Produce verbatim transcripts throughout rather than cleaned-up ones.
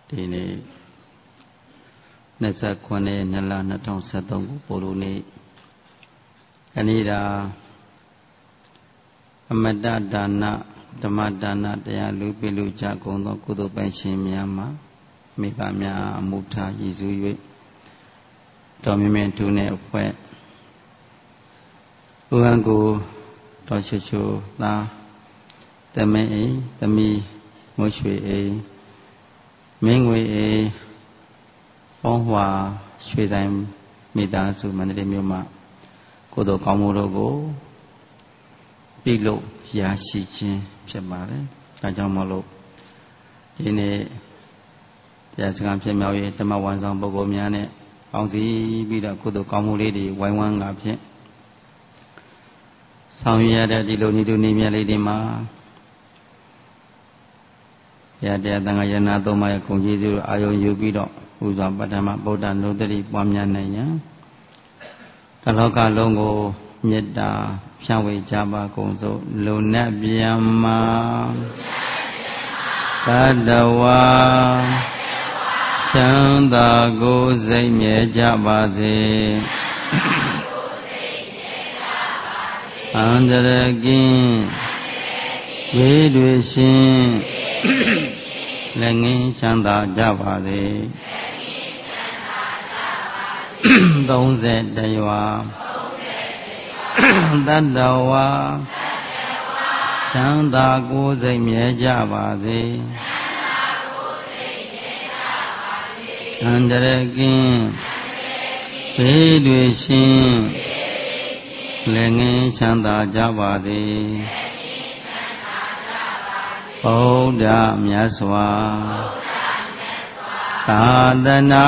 ဒီနေ့နှစ်ခုနှစ်နှစ်လနှစ်ထောင်ဆယ်သုံးခုပို့လို့နေ့အနိဒာအမတဒါနဓမ္မဒါနတရားလူပိလူကြကုန်သောကုသိုလ်ပိုင်ရှင်များမှာမိဘများအမှုထားရည်စူး၍တော်မြင့်မြတ်သူနဲ့အဖွဲ့ဥဟံကိုတော်ချွချွသားတမင်းအိသမီးမွှရွှေအိမင်းငွေအိပေါင်းဟွာရွှေဆိုင်မိသားစုမန္တလေးမြို့မှာကိုယ်တော်ကောင်းမှုတို့ကိုပြုလုပ်ရရှိခြင်းဖြစ်ပါတယ်။ဒါကြောင့်မလို့ဒီနေ့တရားစကားဖြစ်မြောက်ရေးဓမ္မဝန်ဆောင်ပုဂ္ဂိုလ်များနဲ့ပေါင်းစည်းပြီးတော့ကုသိုလ်ကောင်းမှုလေးတွေဝိုင်းဝန်းငါဖြင့်ဆောင်ရွက်ရတဲ့ဒီလိုဤသူနေမြတ်လေးတွေမှာရတဲ့သံဃာယနာသုံးပါးရဲ့ဂုဏ်ကျေးဇူးအာယုံယူပြီးတော့ဥစွာပထမဗုဒ္ဓနုတ္တိပွားများနိုင်ရန်တလောကလုံးကိုမေတ္တာဖြန့်ဝေကြပါကုန်စို့လုံနဲ့ပြန်မှာတတဝါချမ်းသာကိုစိတ်မြဲကြပါစေအန္တရာယ်ကင်းဝေးတွေရှင်လက်ငင်းချမ်းသာကြပါစေသုံးဆယ်တရွာတတဝါချမ်းသာကိုယ်စိတ်မြဲကြပါစေအန္တရာယ်ကင်းဘေးတွေရှင်လက်ငင်းချမ်းသာကြပါစေဗုဒ္ဓမြတ်စွာသာသနာ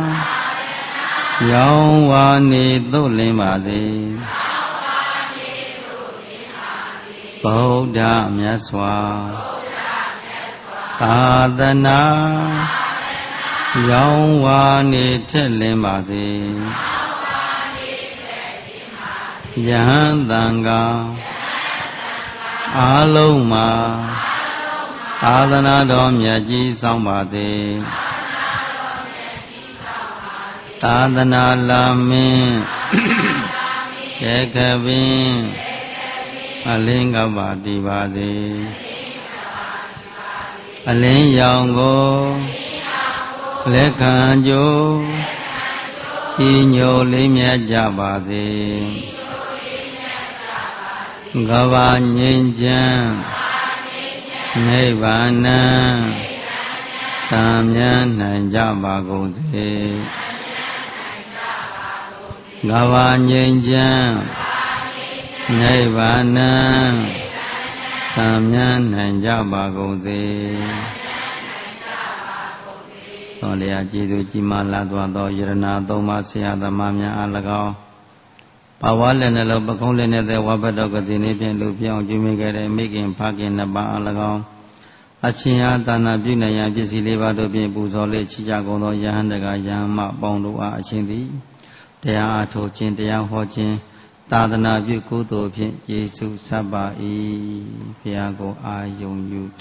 ရောင်းဝါနေသို့လင်းပါစေဗုဒ္ဓမြတ်စွာသာသနာရောင်းဝါနေထက်လင်းပါစေယဟန်တန်ဃာအားလုံးမှာသာသနာတော်မြတ်ကြီးဆောင်ပါစေသာသနာလာမင်းကေကပင်အလင်းကပါတည်ပါစေအလင်းရောင်ကိုလက်ခံကြိုးဤညိုလေးမြတ်ကြပါစေကဘာငြိမ်းချမ်းနိဗ္ဗာန်သံမြန်းနိုင်ကြပါကုန်စေကဘာငြိမ်းချမ်းနိဗ္ဗာန်သံမြန်းနိုင်ကြပါကုန်စေသောလျာကျေးဇူးကြီးမားလာသောသောယရဏသုံးပါးဆရာသမားများအား၎င်းပါဝါလည်းနှလုံးပကုံးလည်းနဲ့တဲ့ဝဘတော်ကစီနေဖြင့်လူပြောင်းကျွေးမိခဲ့တဲ့မိခင်ဖခင်နှစ်ပါးအား၎င်းအချင်းအားသာနာပြုနိုင်ရန်ပစ္စည်းလေးပါးတို့ဖြင့်ပူဇော်လေးချီကြကုန်သောယဟန်တကယဟန်မပေါင်းတို့အားအချင်းသည်တရားအားထုတ်ခြင်းတရားဟောခြင်းသာသနာပြုကုသိုလ်ဖြင့်ယေရှုဆက်ပါ၏ဘုရားကိုအာယုံယူထ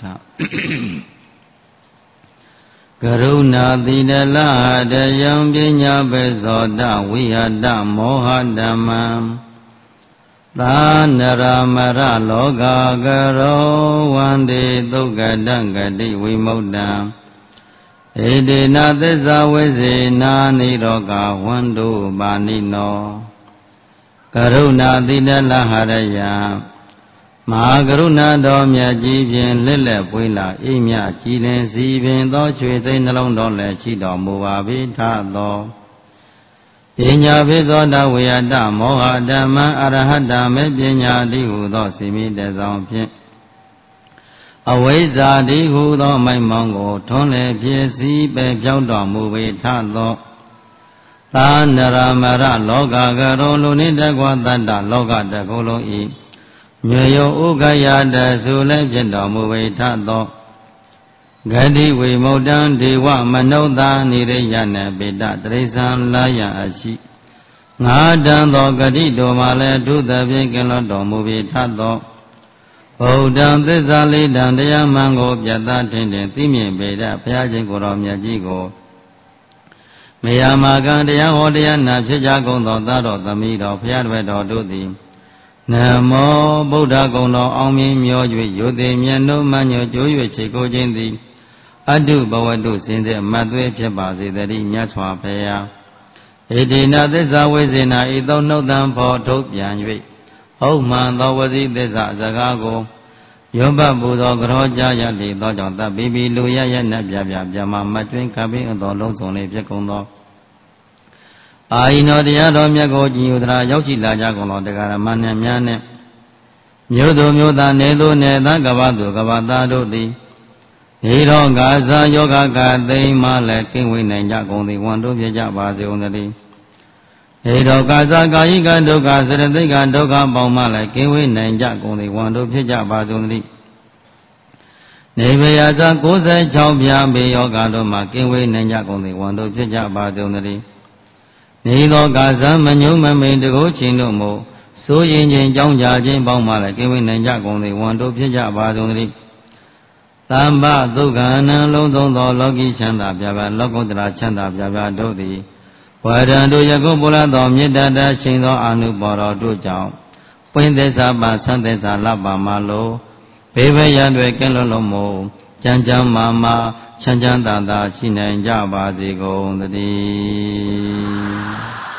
ကရုဏာတိတလတယံပညာပေဇောတဝိဟတမောဟဓမ္မံသာနရမရလောကကရောဝန္တိသုက္ကတံဂတိဝိမု क्त ံဧတေနသစ္စာဝိစေနာနိရောဂဝန္တုပါဏိနောကရုဏာတိတလဟရယမဟာကရုဏာတော်မြတ်ကြီးဖြင့်လက်လက်ပွေးလာအိမြကြည်လင်စီပင်သောချွေသိမ်းနှလုံးတော်လည်းရှိတော်မူပါ၏ထသောပညာပိသောတဝေယတမောဟဓမ္မအရဟတမေပညာတိဟုသောစီမိတဆောင်ဖြင့်အဝိဇ္ဇာတိဟုသောမိုက်မောင်းကိုထွန်းလည်းဖြစ်စီပဲပြောင်းတော်မူ၏ထသောသာနရမရလောကကရုံလူနိတကွာတတ္တလောကတကုလုံးဤမြေယောဥက္ခယတဆုလည်းဖြစ်တော်မူ၏ထသောဂတိဝိမု क्त ံဒေဝမနုဿာနိရိယနပိတတရိစ္ဆာလာယအရှိငါတံသောဂတိတော်မှာလည်းအထုသဖြင့်ကလွတ်တော်မူ၏ထသောဗုဒ္ဓံသစ္စာလေးတံတရားမှန်ကိုပြတ်သားထင်ထင်သိမြင်ပေတတ်ဘုရားရှင်ကိုယ်တော်မြတ်ကြီးကိုမေယမာကံတရားဟောတရားနာဖြစ်ကြကုန်သောသာတော်သမီးတော်ဘုရားတပည့်တော်တို့သည်နမောဗုဒ္ဓဂုဏ်တော်အောင်မြင်မျော၍ယုတိမြတ်နှုတ်မှညွကျိုး၍ခြေကိုခြင်းသည်အတုဘဝတုစင်စေမတ်သွေးဖြစ်ပါစေတည်းမြတ်စွာဘုရားဣတိနာသစ္စာဝိဇ္ဇနာဤသောနှုတ်တံဖော်ထုတ်ပြန်၍ဟုတ်မှန်သောဝစီသစ္စာစကားကိုယောဘပူသောကရောကြရလေသောကြောင့်တပ်ပြီးပြီးလူရရနတ်ပြပြပြမမကျွင်းကပ်ပြီးသောလုံးစုံလေးဖြစ်ကုန်သောအာယိနောတရားတော်မြတ်ကိုကြည်ညိုသရာရောက်ရှိလာကြကုန်သောတရားဓမ္မနှင့်များနှင့်မြို့သူမြို့သားနေသူနေသားကဘာသူကဘာသားတို့သည်ဒီတော်ကာဇာယောဂကသိမ့်မှလည်းကင်းဝေးနိုင်ကြကုန်သည်ဝန်တို့ပြကြပါစေဦးသတည်းဒီတော်ကာဇာကာယိကဒုက္ခစရတိကဒုက္ခပေါင်းမှလည်းကင်းဝေးနိုင်ကြကုန်သည်ဝန်တို့ဖြစ်ကြပါစေဦးသတည်းနေဗယဇာ၉၆ပြားပေယောဂတို့မှကင်းဝေးနိုင်ကြကုန်သည်ဝန်တို့ဖြစ်ကြပါစေဦးသတည်းနေသောကာဇာမညုံမမိန်တကိုးချင်းတို့မို့စိုးရင်ချင်းကြောင်းကြခြင်းပေါင်းမှလည်းကင်းဝေးနိုင်ကြကုန်သည်ဝန်တို့ဖြစ်ကြပါစေဦးသတည်းသမ္ပဒုက္ခနံလုံးစုံသောလောကီချမ်းသာပြပြလောကုတ္တရာချမ်းသာပြပြတို့သည်ဝရံတို့ယခုပုလသောမေတ္တာတရှင်သောအာနုဘော်တော်တို့ကြောင့်ပွင့်သစ္စာပါဆန်းသစ္စာလပါမလိုဘေးဘရတွင်ကင်းလွတ်လုံးမို့ကြံကြံမာမာချမ်းချမ်းသာသာရှိနိုင်ကြပါစေကုန်သတည်း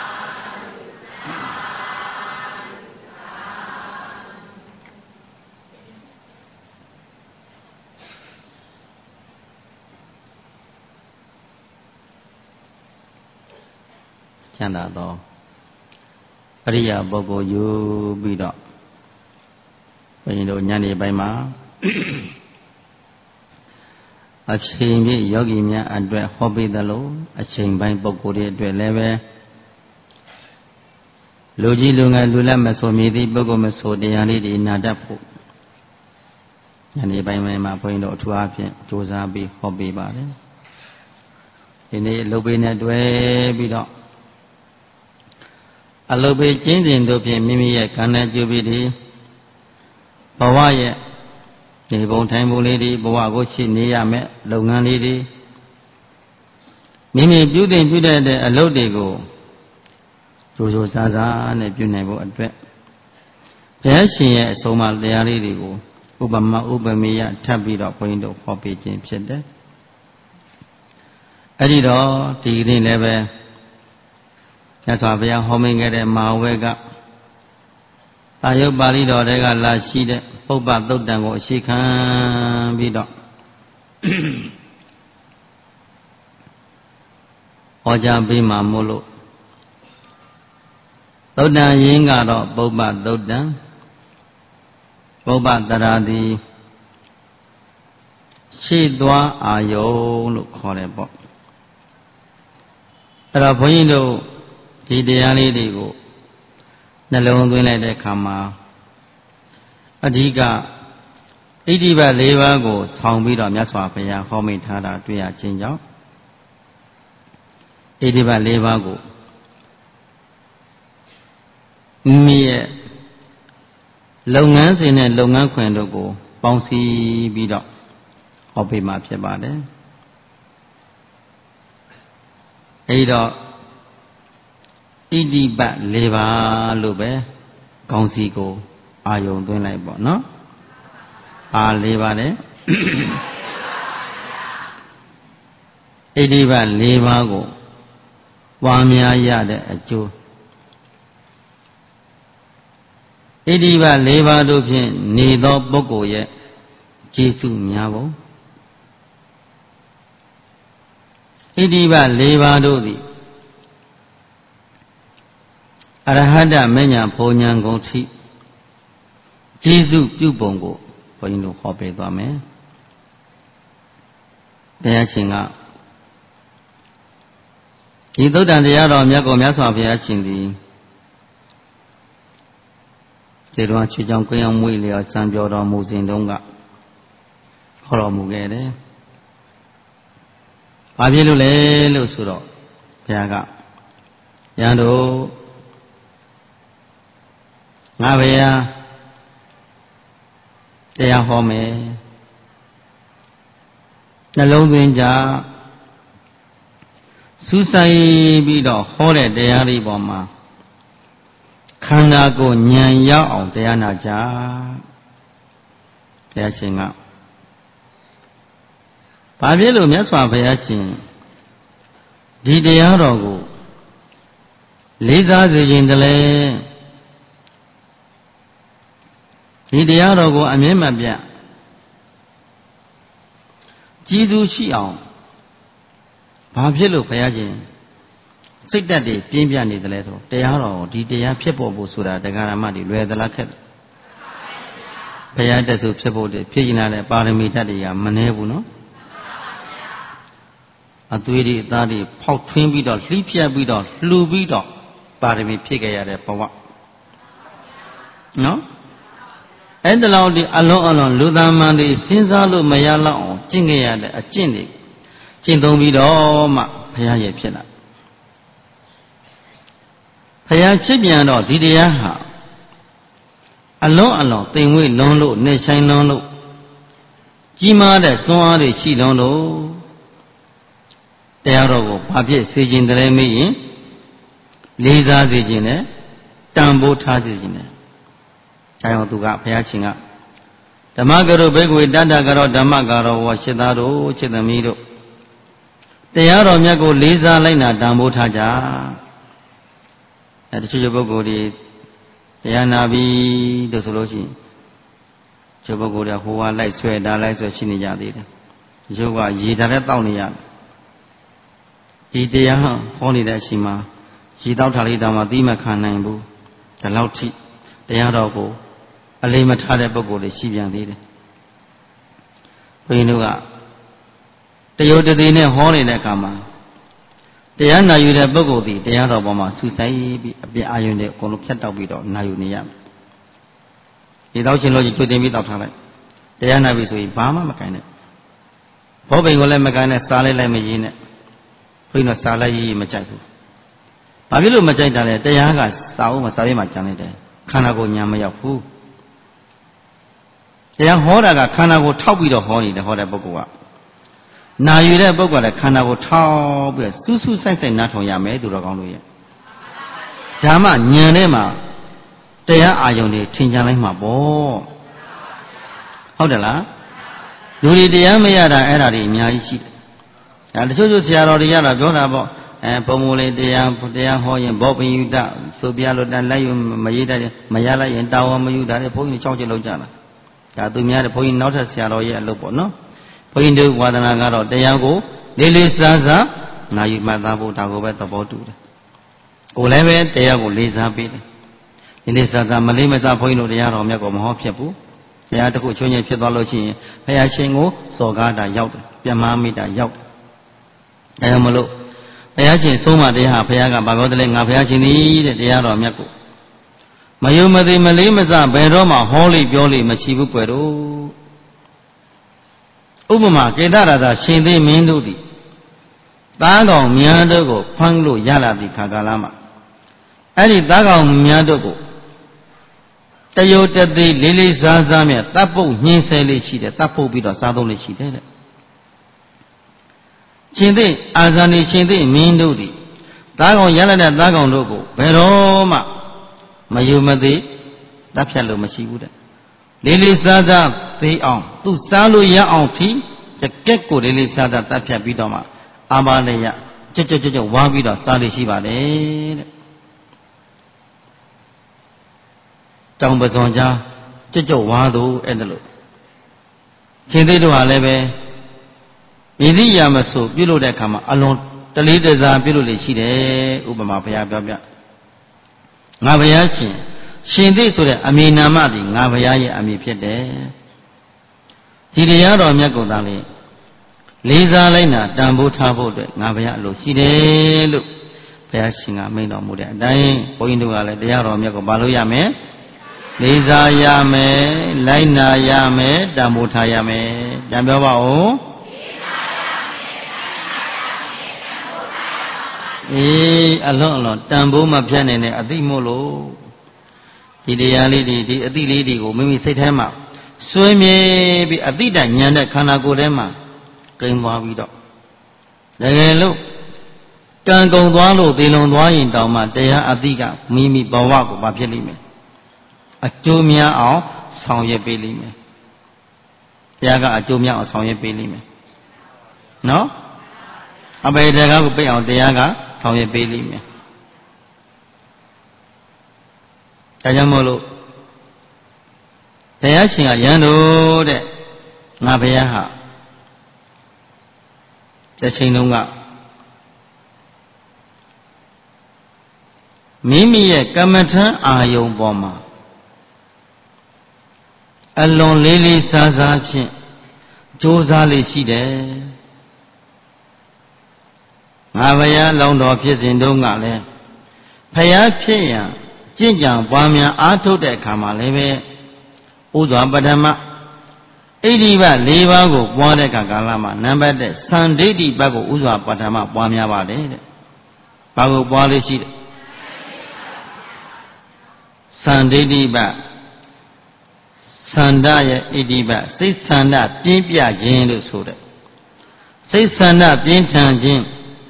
ချမ်းသာသောအရိယာပုဂ္ဂိုလ်ယူပြီးတော့ဘုရင်တို့ညနေပိုင်းမှာအချိန်ပြည့်ယောဂီများအတွက်ဟောပေးသလိုအချိန်ပိုင်းပုဂ္ဂိုလ်တွေအတွက်လည်းပဲလူကြီးလူငယ်လူလက်မဆိုမြည်သည့်ပုဂ္ဂိုလ်မဆိုတရားလေးတွေနာတတ်ဖို့ညနေပိုင်းမှာဘုရင်တို့အထူးအားဖြင့်ကြိုးစားပြီးဟောပေးပါတယ်ဒီနေ့အလုပ်ပေးနဲ့တွဲပြီးတော့အလုပေကျင်းစဉ်တို့ဖြင့်မိမိရဲ့ခန္ဓာကျူပြီးဒီဘဝရဲ့ဒီဘုံထိုင်ပုံလေးဒီဘဝကိုရှိနေရမယ်လုပ်ငန်းလေးဒီမိမိပြုတင်ပြုတတ်တဲ့အလုပ်တွေကိုကြိုးစိုးစားစားနဲ့ပြုနိုင်ဖို့အတွက်ဘုရားရှင်ရဲ့အဆုံးအမတရားလေးတွေကိုဥပမာဥပမေယထပ်ပြီးတော့ဘုန်းကြီးတို့ဟောပေးခြင်းဖြစ်တယ်အဲ့ဒီတော့ဒီကနေ့လည်းပဲမြတ်စွာဘုရားဟောမိန်ခဲ့တဲ့မဟာဝဲကသာယုတ်ပါဠိတော်တွေကလာရှိတဲ့ပုပ္ပသုတ်တံကိုအရှိခံပြီးတော့ဟောကြားပေးမှာမို့လို့သုတ်တံရင်းကတော့ပုပ္ပသုတ်တံပုပ္ပတရာတိရှိသွားအာယုံလို့ခေါ်တယ်ပေါ့အဲ့တော့ဘုန်းကြီးတို့ဒီတရားလေးတွေကိုနှလုံးသွင်းလိုက်တဲ့အခါမှာအဓိကဣတိဘ၄ပါးကိုဆောင်ပြီးတော့မြတ်စွာဘုရားဟောမိန့်ထားတာတွေ့ရခြင်းကြောင့်ဣတိဘ၄ပါးကိုမိမိရဲ့လုပ်ငန်းစဉ်နဲ့လုပ်ငန်းခွင်တို့ကိုပေါင်းစည်းပြီးတော့ဟောပေးမှာဖြစ်ပါတယ်အဲဒီတော့ဣတိပတ်၄ပါးလို့ပဲခေါင်းစည်းကိုအာယုံသွင်းလိုက်ပေါ့နော်အာ၄ပါးနဲ့ဣတိပတ်၄ပါးကိုပွားများရတဲ့အကျိုးဣတိပတ်၄ပါးတို့ဖြင့်နေသောပုဂ္ဂိုလ်ရဲ့ကျေးဇူးများပုံဣတိပတ်၄ပါးတို့သည်အရဟတမဉ္ဇဉ်ဘုံဉဏ်ကုန်ထိကျေးဇူးပြုပုံကိုဘုန်းကြီးတို့ဟောပေးသွားမယ်ဘုရားရှင်ကဒီသုတ္တန်တရားတော်မြတ်ကိုမြတ်စွာဘုရားရှင်သည်ဒီတော်ချွေကြောင့်ကိုယ်အောင်မွေးလျော်စံပြောတော်မူစဉ်တုန်းကခေါ်တော်မူခဲ့တယ်ဘာဖြစ်လို့လဲလို့ဆိုတော့ဘုရားကယံတို့ငါဘုရားတရားဟောမယ်နှလုံးသွင်းကြစူးစိုက်ပြီးတော့ဟောတဲ့တရားလေးပေါ်မှာခန္ဓာကိုယ်ဉာဏ်ရောက်အောင်တရားနာကြဘုရားရှင်ကဘာဖြစ်လို့မြတ်စွာဘုရားရှင်ဒီတရားတော်ကိုလေးစားစေခြင်းတလဲဒီတရားတော်ကိုအမြဲမပြတ်ကျေးဇူးရှိအောင်ဘာဖြစ်လို့ဘုရားရှင်စိတ်ဓာတ်တွေပြင်းပြနေတယ်လဲဆိုတော့တရားတော်ဒီတရားဖြစ်ပေါ်ဖို့ဆိုတာတရားဓမ္မတွေလွယ်သလားခက်ဘုရားတက်ဆိုဖြစ်ဖို့ဖြစ်ရင်လည်းပါရမီဓာတ်တွေကမနှဲဘူးနော်အသွေးတွေအသားတွေဖောက်ထွင်းပြီးတော့လှိဖြတ်ပြီးတော့လှူပြီးတော့ပါရမီဖြစ်ခဲ့ရတဲ့ဘဝနော်အဲ့ဒါလောက်ဒီအလုံးအလုံးလူသားမှန်တွေစဉ်းစားလို့မရတော့အောင်ကျင့်ခဲ့ရတဲ့အကျင့်တွေကျင့်သုံးပြီးတော့မှဘုရားရဲ့ဖြစ်လာဘုရားဖြစ်ပြန်တော့ဒီတရားဟာအလုံးအလုံးတိမ်ဝေးလွန်လို့နေဆိုင်လွန်လို့ကြီးမားတဲ့စွမ်းအားတွေရှိလွန်လို့တရားတော်ကိုဘာဖြစ်စေခြင်းတည်းမေးရင်လေးစားစေခြင်းနဲ့တန်ဖိုးထားစေခြင်းနဲ့ဒါကြောင့်သူကဘုရားရှင်ကဓမ္မကရုဘေကွေတတ္တကရောဓမ္မကရောဝရှစ်သားတို့ချစ်သမီးတို့တရားတော်မြတ်ကိုလေးစားလိုက်နာတန်ဖိုးထားကြအဲတချို့ချို့ပုဂ္ဂိုလ်တွေတရားနာပြီးလို့ဆိုလို့ရှိရင်ချို့ပုဂ္ဂိုလ်တွေဟိုကလိုက်ဆွဲဒါလိုက်ဆွဲရှိနေကြသေးတယ်ချို့ကရေဓာတ်နဲ့တောက်နေရတယ်ဒီတရားဟောနေတဲ့အချိန်မှာရေတောက်ထားလိုက်တာမှသိမခံနိုင်ဘူးဒီလောက်ထိတရားတော်ကိုအလေးမထားတဲ့ပုဂ္ဂိုလ်တွေရှိပြန်သေးတယ်ဘုန်းကြီးတို့ကတယုတ်တည်နဲ့ဟောနေတဲ့အခါမှာတရားနာယူတဲ့ပုဂ္ဂိုလ်ဒီတရားတော်ပေါ်မှာစူးစိုက်ပြီးအပြည့်အာရုံနဲ့အကုန်လုံးဖြတ်တောက်ပြီးတော့နာယူနေရမယ်ဒီတောက်ချင်းလို့ကြီးတွေ့တင်ပြီးတောက်ထားလိုက်တရားနာပြီဆိုရင်ဘာမှမကိုင်းနဲ့ဘောပိန်ကိုလည်းမကိုင်းနဲ့စားလိုက်လိုက်မရင်းနဲ့ဘုန်းကြီးတို့စားလိုက်ရေးမကြိုက်ဘူးဘာဖြစ်လို့မကြိုက်တာလဲတရားကစာအုပ်မှာစာရေးမှာကြံနေတယ်ခန္ဓာကိုယ်ညာမရောက်ဘူးတရားဟောတာကခန္ဓာကိုယ်ထောက်ပြီးတော့ဟောနေတယ်ဟောတဲ့ပုဂ္ဂိုလ်ကနာယူတဲ့ပုဂ္ဂိုလ်ကလည်းခန္ဓာကိုယ်ထောက်ပြီးစူးစူးဆိုင်ဆိုင်နားထောင်ရမယ်သူတော်ကောင်းတို့ရဲ့ဒါမှဉာဏ်ထဲမှာတရားအာယုန်တွေထင်ရှားလိုက်မှာပေါ့ဟုတ်တယ်လားလူတွေတရားမရတာအဲ့ဒါတွေအများကြီးရှိတယ်ဒါတချို့ချို့ဆရာတော်တွေရတာပြောတာပေါ့အဲဘုံမူလေးတရားတရားဟောရင်ဘောပင်ယူတဆိုပြလို့တန်လိုက်ယူမရတဲ့မရလိုက်ရင်တာဝန်မယူတာလေဘုန်းကြီးချောင်းချလောက်ကြတာဒါသူများတဲ့ဘုန်းကြီးနောက်ထပ်ဆရာတော်ရဲ့အလုပ်ပေါ့နော်ဘုန်းကြီးတို့ဝါဒနာကတော့တရားကိုလေးလေးစားစားနာယူမှတ်သားဖို့ဒါကိုပဲသဘောတူတယ်ကိုယ်လည်းပဲတရားကိုလေးစားပေးတယ်လေးလေးစားစားမလေးမစားဘုန်းကြီးတို့တရားတော်မြတ်ကိုမဟောဖြစ်ဘူးတရားတစ်ခုချွင်းချင်းဖြစ်သွားလို့ရှိရင်ဘုရားရှင်ကိုစော်ကားတာရောက်တယ်ပြမမိတာရောက်တယ်ဒါကြောင့်မလို့ဘုရားရှင်ဆုံးမတရားဘုရားကဘာပြောတယ်လဲငါဘုရားရှင်သည်တဲ့တရားတော်မြတ်ကိုမယုံမသိမလေးမစဘယ်တော့မှဟောလိပြောလိမရှိဘူးကွယ်တော့ဥပမာကေတရတာရှင်သေးမင်းတို့သည်သားကောင်များတို့ကိုဖမ်းလို့ရလာသည့်ခါကာလမှာအဲ့ဒီသားကောင်များတို့ကိုတယုတ်တသိလေးလေးစားစားမြတ်တပ်ပုတ်ညှင်းဆဲလေးရှိတယ်တပ်ပုတ်ပြီးတော့စားသုံးလေးရှိတယ်တဲ့ရှင်သေးအာဇာနည်ရှင်သေးမင်းတို့သည်သားကောင်ရလာတဲ့သားကောင်တို့ကိုဘယ်တော့မှမယုံမသိတပ်ဖြတ်လို့မရှိဘူးတဲ့လေးလေးစားစားသိအောင်သူစားလို့ရအောင်ထိတကက်ကိုလေးလေးစားစားတပ်ဖြတ်ပြီးတော့မှအာမလည်းရကြွကြွကြွကြွဝါပြီးတော့စားလို့ရှိပါတယ်တဲ့တောင်ပဇွန်ကြားကြွကြွဝါတို့အဲ့ဒါလို့ရှင်သေးတို့ဟာလည်းပဲမိသည့်ရာမဆိုပြုလို့တဲ့အခါမှာအလွန်တလေးတစားပြုလို့လေရှိတယ်ဥပမာဘုရားပြောပြငါဘုရားရှင်ရှင်သေးဆိုတဲ့အမည်နာမသည်ငါဘုရားရဲ့အမည်ဖြစ်တယ်ဒီတရားတော်မြတ်ကိုသာလေလေးစားလိုက်နာတန်ဖိုးထားဖို့အတွက်ငါဘုရားအလိုရှိတယ်လို့ဘုရားရှင်ကမိန့်တော်မူတဲ့အတိုင်းဘုန်းကြီးတို့ကလည်းတရားတော်မြတ်ကိုမလုပ်ရမယ်လေးစားရမယ်လိုက်နာရမယ်တန်ဖိုးထားရမယ်ပြန်ပြောပါဦးအေးအလွန်အလွန်တန်ဖိုးမဖြတ်နိုင်တဲ့အသိမို့လို့ဒီတရားလေးတွေဒီအသိလေးတွေကိုမိမိစိတ်ထဲမှာဆွေးမြေပြီးအတိတ်ဉာဏ်တဲ့ခန္ဓာကိုယ်ထဲမှာကိန်းသွားပြီးတော့တကယ်လို့ကံကုန်သွားလို့သေလွန်သွားရင်တောင်မှတရားအတိကမိမိဘဝကိုဘာဖြစ်လိမ့်မယ်အကျိုးများအောင်ဆောင်ရွက်ပေးလိမ့်မယ်တရားကအကျိုးများအောင်ဆောင်ရွက်ပေးလိမ့်မယ်နော်အဘယ်တရားကိုပြည့်အောင်တရားကဆောင်ရွက်ပေးလိမ့်မယ်ဒါကြောင့်မို့လို့ဘုရားရှင်ကယန္တုတဲ့ငါဘုရားဟာတစ်ချိန်လုံးကမိမိရဲ့ကမ္မထံအာယုံပေါ်မှာအလွန်လေးလေးစားစားဖြင့်ကြိုးစားလေးရှိတယ်ငါဘုရားလောင်းတော်ဖြစ်စဉ်တုန်းကလည်းဘုရားဖြစ်ရန်ကြင်ကြံပွားများအားထုတ်တဲ့အခါမှာလည်းပဲဥစွာပထမဣတိဘ၄ပါးကိုပွားတဲ့ကာလမှာနံပါတ်တစ်သံဒိဋ္ဌိဘတ်ကိုဥစွာပထမပွားများပါတယ်တဲ့ဘာကိုပွားလေးရှိတယ်သံဒိဋ္ဌိဘတ်သန္တာရဲ့ဣတိဘတ်စိတ်သန္တာပြင်းပြခြင်းလို့ဆိုတဲ့စိတ်သန္တာပြင်းထန်ခြင်း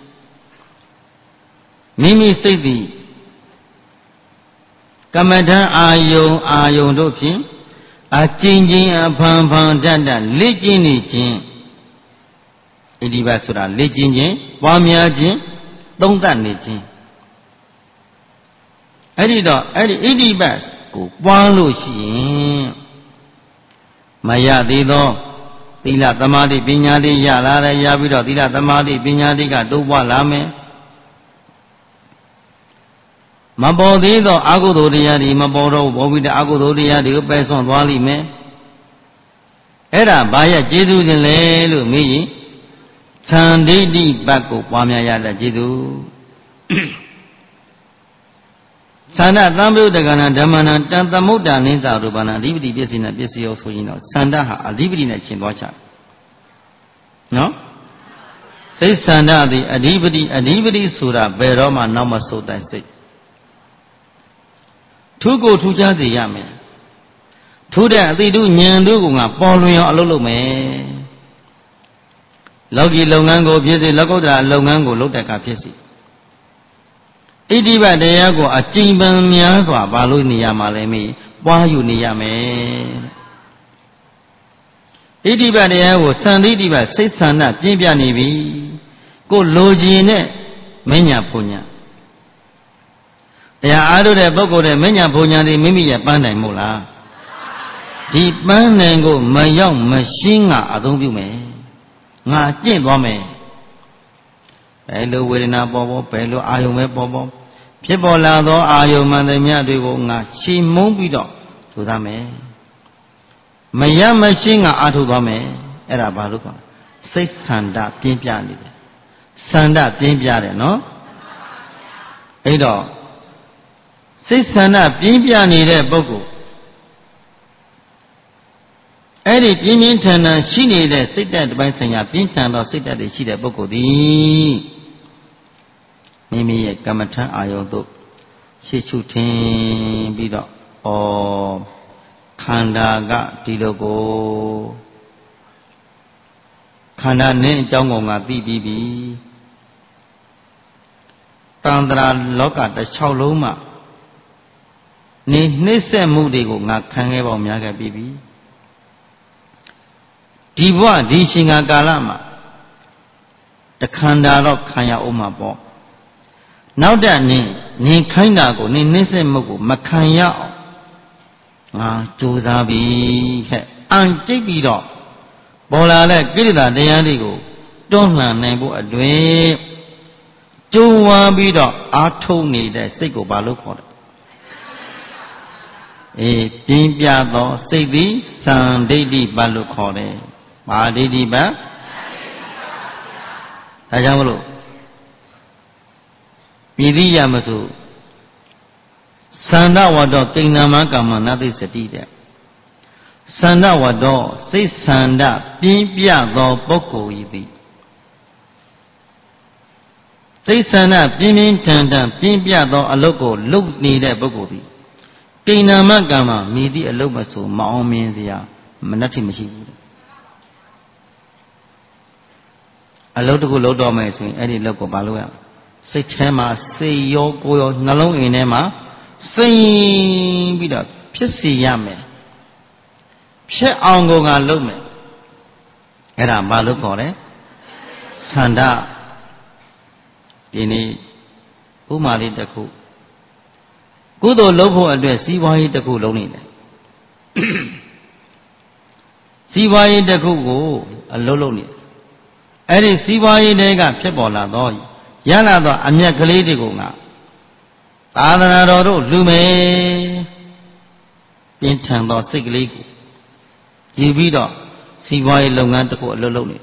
မိမိစိတ်သည်ကမ္မထံအာယုံအာယုံတို့ဖြင့်အကျဉ်းချင်းအဖန်ဖန်တတ်တတ်လက်ကျင့်နေခြင်းဣတိဘဆိုတာလက်ကျင့်ခြင်းပွားများခြင်းသုံးသပ်နေခြင်းအဲ့ဒီတော့အဲ့ဒီဣတိဘကိုပွားလို့ရှိရင်မရသေးသောသီလသမာဓိပညာတွေရလာတယ်ရပြီးတော့သီလသမာဓိပညာတွေကတိုးပွားလာမယ်မပေါ်သေးသောအကုသိုလ်တရားတွေမပေါ်တော့ဘောပြီးတဲ့အကုသိုလ်တရားတွေကိုပယ်ဆွံ့သွားလိမ့်မယ်အဲ့ဒါဘာရဲ့ကျေးဇူးရှင်လဲလို့မေးရင်သံဒိဋ္ဌိဘတ်ကိုပွားများရတဲ့ကျေးဇူးသန္တာသံဃုတကနာဓမ္မနာတန်သမုဒ္ဒနိသရူပနာအဓိပတိပစ္စည်းနဲ့ပစ္စည်းရောဆိုရင်တော့သန္တာဟာအဓိပတိနဲ့ရှင်သွားချတယ်နော်စိတ်သန္တာသည်အဓိပတိအဓိပတိဆိုတာဘယ်တော့မှနောက်မဆိုတဲ့စိတ်ထူးကိုထူးခြားစေရမယ်ထူးတဲ့အတိတုဉာဏ်တို့ကငါပေါ်လွင်အောင်အလုပ်လုပ်မယ်လောကီလုပ်ငန်းကိုဖြစ်စေလောကုတ္တရာလုပ်ငန်းကိုလုပ်တဲ့အခါဖြစ်စေဣတိဘတရားကိုအကျဉ်းပန်များစွာပါလို့နေရမှာလဲမေးပွားယူနေရမယ်ဣတိဘတရားကိုစံတိတိဘစိတ်ဆန္ဒပြင်းပြနေပြီကိုလိုချင်တဲ့မဉ္ဇဏ်ဘုံညာတရားအားထုတ်တဲ့ပုဂ္ဂိုလ်တဲ့မဉ္ဇဏ်ဘုံညာတွေမိမိရဲ့ပန်းနိုင်မို့လားဒီပန်းနိုင်ကိုမရောက်မရှင်းကအသုံးပြုမယ်ငါကျင့်သွားမယ်ဘယ်လိုဝေဒနာပေါ်ပေါ်ဘယ်လိုအာယုံပဲပေါ်ပေါ်ဖြစ်ပေါ်လာသောအာယုံမှန်သမျှတွေကိုငါရှင်းမုံပြီးတော့ထူသားမယ်မရမရှင်းကအာထုတ်သွားမယ်အဲ့ဒါဘာလို့ခေါ်စိတ်ဆန္ဒပြင်းပြနေတယ်ဆန္ဒပြင်းပြတယ်နော်အဲ့တော့စိတ်ဆန္ဒပြင်းပြနေတဲ့ပုဂ္ဂိုလ်အဲ့ဒီပြင်းပြင်းထန်ထန်ရှိနေတဲ့စိတ်ဓာတ်တစ်ပိုင်းဆိုင်ရာပြင်းထန်သောစိတ်ဓာတ်တွေရှိတဲ့ပုဂ္ဂိုလ်သည်မိမိရဲ့ကမ္မထံအာယုံတို့ရှေ့ရှုထင်ပြီးတော့ဩခန္ဓာကဒီလိုကိုခန္ဓာနဲ့အကြောင်းကိုငါသိပြီးပြီတန်ត្រာလောကတစ်ချောင်းလုံးမှာနေနှိမ့်ဆက်မှုတွေကိုငါခံခဲ့ပေါင်းများခဲ့ပြီးပြီဒီဘဝဒီရှင်ကာလမှာတခန္ဓာတော့ခံရအောင်မှာပေါ့နောက်တဲ့နင်းနင်းခိုင်းတာကိုနင်းနှိမ့်ဆက်မှုကိုမခံရအောင်ငါကြိုးစားပြီဟဲ့အံကြိတ်ပြီးတော့ပေါ်လာတဲ့ကိလေသာတရားတွေကိုတွန်းလှန်နိုင်ဖို့အတွင်ကြိုးဝါပြီးတော့အာထုံနေတဲ့စိတ်ကိုဘာလို့ခေါ်လဲအေးပြင်းပြသောစိတ်သည်သံဒိဋ္ဌိဘတ်လို့ခေါ်တယ်ဘာဒိဋ္ဌိဘတ်ဒါကြောင့်မလို့ပြည်တိယမဆိုသန္တဝတ္တောကိဏ္ဏမကမ္မနသိစတိတဲ့သန္တဝတ္တောစိတ်သန္တပြင်းပြသောပုဂ္ဂိုလ်ဤသည်စိတ်သန္တပြင်းပြင်းထန်ထန်ပြင်းပြသောအလုတ်ကိုလုပ်နေတဲ့ပုဂ္ဂိုလ်သည်ကိဏ္ဏမကမ္မမိသည့်အလုတ်မဆိုမအောင်မြင်စရာမနှက်ထိမရှိဘူးအလုပ်တခုလုပ်တော့မယ်ဆိုရင်အဲ့ဒီလုပ်ကိုဘာလုပ်ရစိတ်ထဲမှာစိတ်ရောကိုယ်ရောနှလုံးအိမ်ထဲမှာစိတ်ပြီးတော့ဖြစ်စီရမယ်ဖြစ်အောင်ကိုကလုပ်မယ်အဲ့ဒါဘာလို့ခေါ်လဲဆန္ဒဒီနေ့ဥမာလေးတစ်ခုကုသိုလ်လုပ်ဖို့အတွက်စီးပွားရေးတစ်ခုလုံးနေတယ်စီးပွားရေးတစ်ခုကိုအလုပ်လုပ်နေတယ်အဲ့ဒီစီးပွားရေးတွေကဖြစ်ပေါ်လာတော့ရလာတော့အမျက်ကလေးတွေကိုငါသာသနာတော်တို့လူမယ်ပြင်းထန်သောစိတ်ကလေးကိုယူပြီးတော့စီးပွားရေးလုပ်ငန်းတစ်ခုအလုပ်လုပ်နေ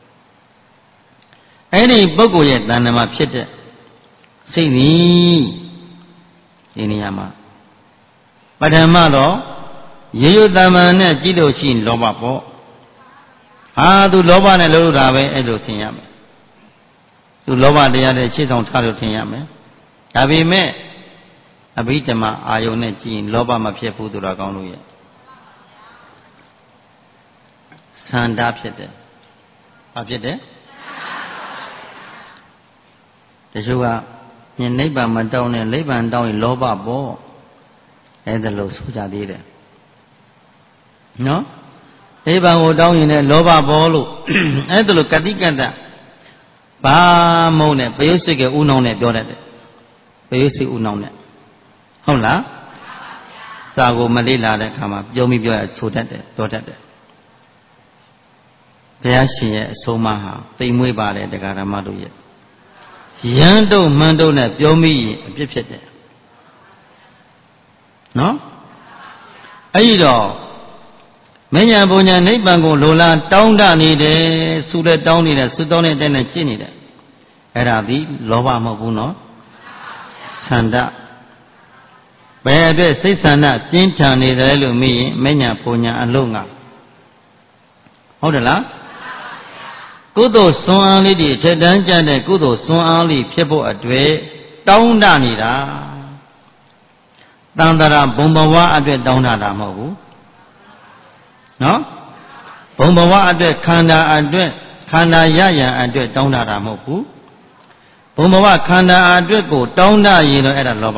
အဲ့ဒီပုဂ္ဂိုလ်ရဲ့တဏ္ဍာမှာဖြစ်တဲ့စိတ်นี้ဒီနေရာမှာပထမတော့ရေရွတမန်နဲ့ကြည့်လို့ရှိရင်လောဘပေါ့ဟာသူလောဘနဲ့လုပ်လို့တာပဲအဲ့လိုထင်ရမယ်သူလောဘတရားတဲ့ရှေ့ဆောင်ထားလို့ထင်ရမယ်ဒါပေမဲ့အဘိဓမ္မာအာယုန်နဲ့ကြည့်ရင်လောဘမဖြစ်ဘူးသူတော်ကောင်းလို့ရဲ့ဆန္ဒဖြစ်တယ်ဘာဖြစ်တယ်တချို့ကညနိဗ္ဗာန်မတောင်းနဲ့နိဗ္ဗာန်တောင်းရင်လောဘပေါ့အဲ့ဒါလို့ဆိုကြသေးတယ်နော်နိဗ္ဗာန်ကိုတောင်းရင်လည်းလောဘပေါ်လို့အဲ့ဒါလို့ကတိကတ္တဘာမုံနဲ့ပယုစိတ်ကဥနှောင်းနဲ့ပြောတတ်တယ်ပယုစိတ်ဥနှောင်းနဲ့ဟုတ်လားစာကိုမလေးလာတဲ့အခါမှာပြောမိပြောရချိုတတ်တယ်ပြောတတ်တယ်ဘုရားရှင်ရဲ့အဆုံးအမဟာပိန်မွေးပါတယ်တရားဓမ္မတို့ရဲ့ရန်တုံမှန်တုံနဲ့ပြောမိရင်အပြစ်ဖြစ်တယ်နော်အဲ့ဒီတော့မညာဘုံညာနိဗ္ဗာန်ကိုလိုလားတောင်းတနေတယ်ဆုလည်းတောင်းနေတယ်ဆုတောင်းနေတဲ့နဲ့ရှင်းနေတယ်အဲ့ဒါဒီလောဘမဟုတ်ဘူးနော်ဆန္ဒဘယ်အတွက်စိတ်ဆန္ဒပြင်းထန်နေတယ်လို့မေးရင်မညာဘုံညာအလုံးကဟုတ်တယ်လားကုသိုလ်စွမ်းအားလေးတွေထက်တန်းကြတဲ့ကုသိုလ်စွမ်းအားလေးဖြစ်ဖို့အတွက်တောင်းတနေတာတန်တရာဘုံဘဝအတွက်တောင်းတတာမဟုတ်ဘူးနော်ဘုံဘဝအတွက်ခန္ဓာအတွက်ခန္ဓာရရန်အတွက်တောင်းတတာမဟုတ်ဘူးဘုံဘဝခန္ဓာအတွက်ကိုတောင်းတရင်တော့အဲ့ဒါလောဘ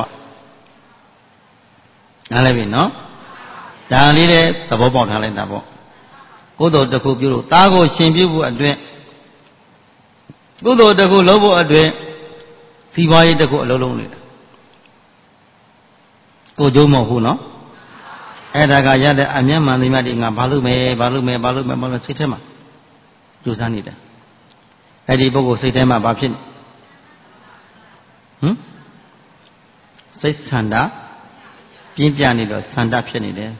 နားလည်ပြီနော်ဒါလေးတဲ့သဘောပေါက်ထားလိုက်တာပေါ့ကုသိုလ်တစ်ခုပြုလို့သားကိုရှင်ပြုဖို့အတွက်ကုသိုလ်တစ်ခုလုပ်ဖို့အတွက်စီးပွားရေးတစ်ခုအလုံးလုံးနေတာကိုကျိုးမဟုတ်ဘူးနော်အဲ့ဒါကရတဲ့အမျက်မှန်သိမှဒီငါဘာလုပ်မယ်ဘာလုပ်မယ်ဘာလုပ်မယ်ဘာလို့စိတ်ထဲမှာကြိုးစားနေတယ်အဲ့ဒီပုဂ္ဂိုလ်စိတ်ထဲမှာဘာဖြစ်ဟမ်စိတ်ဆန္ဒပြင်းပြနေတော့ဆန္ဒဖြစ်နေတယ်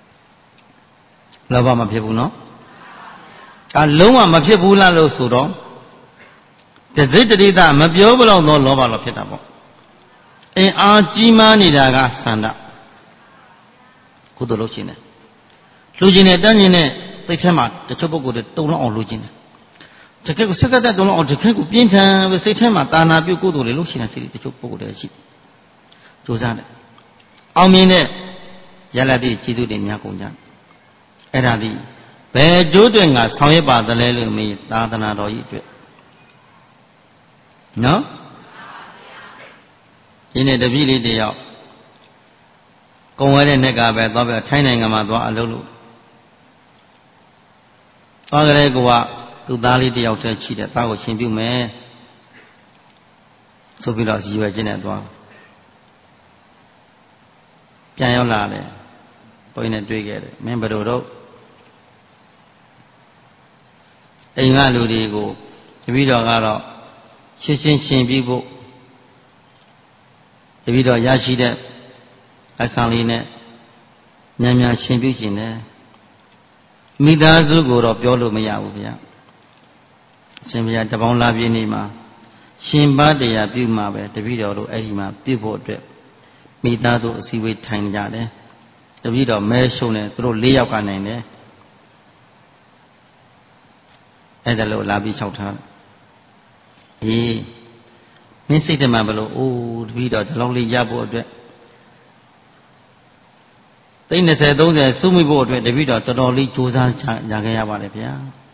လောဘမဖြစ်ဘူးနော်ဒါလုံးဝမဖြစ်ဘူးလားလို့ဆိုတော့တစိတ်တရိတာမပြောဘလို့တော့လောဘလောဖြစ်တာပေါ့အင်းအားကြီးမားနေတာကဆန္ဒကုသိုလ်လုပ်ခြင်းနဲ့လူကျင်နဲ့တန်းကျင်နဲ့သိထဲမှာတချို့ပုဂ္ဂိုလ်တွေတုံလောက်အောင်လူကျင်တယ်တကယ်ကိုဆက်ဆက်တက်တုံလောက်အောင်တကယ်ကိုပြင်းထန်ပဲစိတ်ထဲမှာတာနာပြုကုသိုလ်တွေလုပ်ခြင်းနဲ့စိတ်တချို့ပုဂ္ဂိုလ်တွေရှိကြိုးစားတယ်အောင်မြင်တဲ့ရလဒ်တွေကျေးဇူးတွေများကုန်ကြအဲ့ဒါဒီဘယ်ကျိုးတွင်ကဆောင်ရွက်ပါသလဲလို့မေးသာသနာတော်ကြီးအတွက်နော်ဒီနေ့တပည့်လေးတယောက်ကုံဝဲတဲ့နေ့ကပဲသွားပြီးထိုင်းနိုင်ငံမှာသွားအလုပ်လုပ်သွားကြတဲ့ကွာသူ့သားလေးတယောက်တည်းရှိတယ်သားကိုရှင်ပြုမယ်ဆိုပြီးတော့ရည်ရွယ်ခြင်းနဲ့သွားပြန်ရောက်လာတယ်ဘုန်းကြီးနဲ့တွေ့ခဲ့တယ်မင်းဘယ်လိုတော့အိမ်ကလူတွေကိုတပည့်တော်ကတော့ရှင်းရှင်းရှင်းပြီးဖို့တပည့်တော်ရရှိတဲ့အခါလေးနဲ့များများရှင်းပြခြင်းနဲ့မိသားစုကိုတော့ပြောလို့မရဘူးဗျာရှင်ဘုရားတပေါင်းလာပြည့်နေမှာရှင်ဘတရားပြုမှာပဲတပည့်တော်တို့အဲ့ဒီမှာပြုဖို့အတွက်မိသားစုအစည်းအဝေးထိုင်ကြတယ်တပည့်တော်မဲရှုံးတယ်သူတို့၄ယောက်ကနိုင်တယ်အဲ့ဒါလို့လာပြီးလျှောက်ထားအေးမင်းစိတ်ထဲမှာဘလို့အိုးတပည့်တော်ဒီလောက်လေးရဖို့အတွက်သိန်း20 30စုမိဖို့အတွက်တပည့်တော်တော်တော်လေးကြိုးစားရခဲ့ရပါတယ်ဗျာ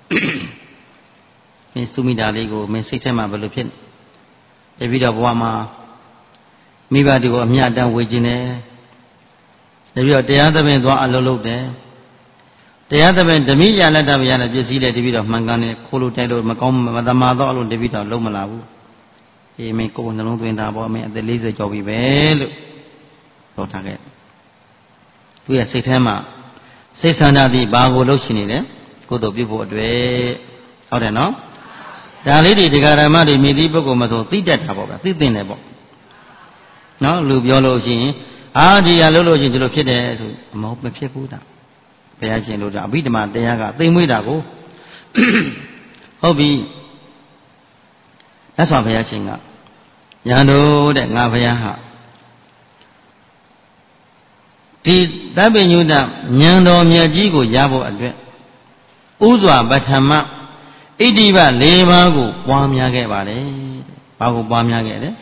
မင်းစုမိတာလေးကိုမင်းစိတ်ထဲမှာဘယ်လိုဖြစ်တပည့်တော်ဘဝမှာမိဘတွေကိုအမြတ်တမ်းဝေခြင်းတယ်တပည့်တော်တရားသဖြင့်သွားအလုပ်လုပ်တယ်တရားသဖြင့်ဓမိရလက်တဗျာနဲ့ပြည့်စည်တဲ့တပည့်တော်မှန်ကန်တယ်ခိုးလို့တိုက်လို့မကောင်းမသမာတော့လို့တပည့်တော်လုံးမလာဘူးအေးမင်းကိုယ်နှလုံးသွင်းတာပေါ့မင်းအသက်၄၀ကျော်ပြီပဲလို့ပြောထားခဲ့သူရဲ့စိတ်ထဲမှာစိတ်ဆန္ဒသည်ဘာကိုလှုပ်ရှင်နေလဲကိုယ်တို့ပြုဖို့အတွက်ဟုတ်တယ်နော်ဒါလေးတွေတရားဓမ္မတွေမြည်သည့်ပုဂ္ဂိုလ်မဆိုသိတတ်တာပေါ့ဗျသိသိနေပေါ့နော်လူပြောလို့ရှိရင်အာဒီရလှုပ်လို့ရှိရင်ဒီလိုဖြစ်တယ်ဆိုမဟုတ်မဖြစ်ဘူးတာဘုရားရှင်တို့ကအဘိဓမ္မာတရားကသိမ့်မွေးတာကိုဟုတ်ပြီလက်ဆောင်ဘုရားရှင်ကညာတို့တဲ့ငါဘုရားဟာဒီသဗ္ဗညုတဉာဏ်တော်မြတ်ကြီးကိုရဖို့အတွက်ဥစွာပထမဣတိပ၄ပါးကိုပွားများခဲ့ပါတယ်။ဘာကိုပွားများခဲ့လဲ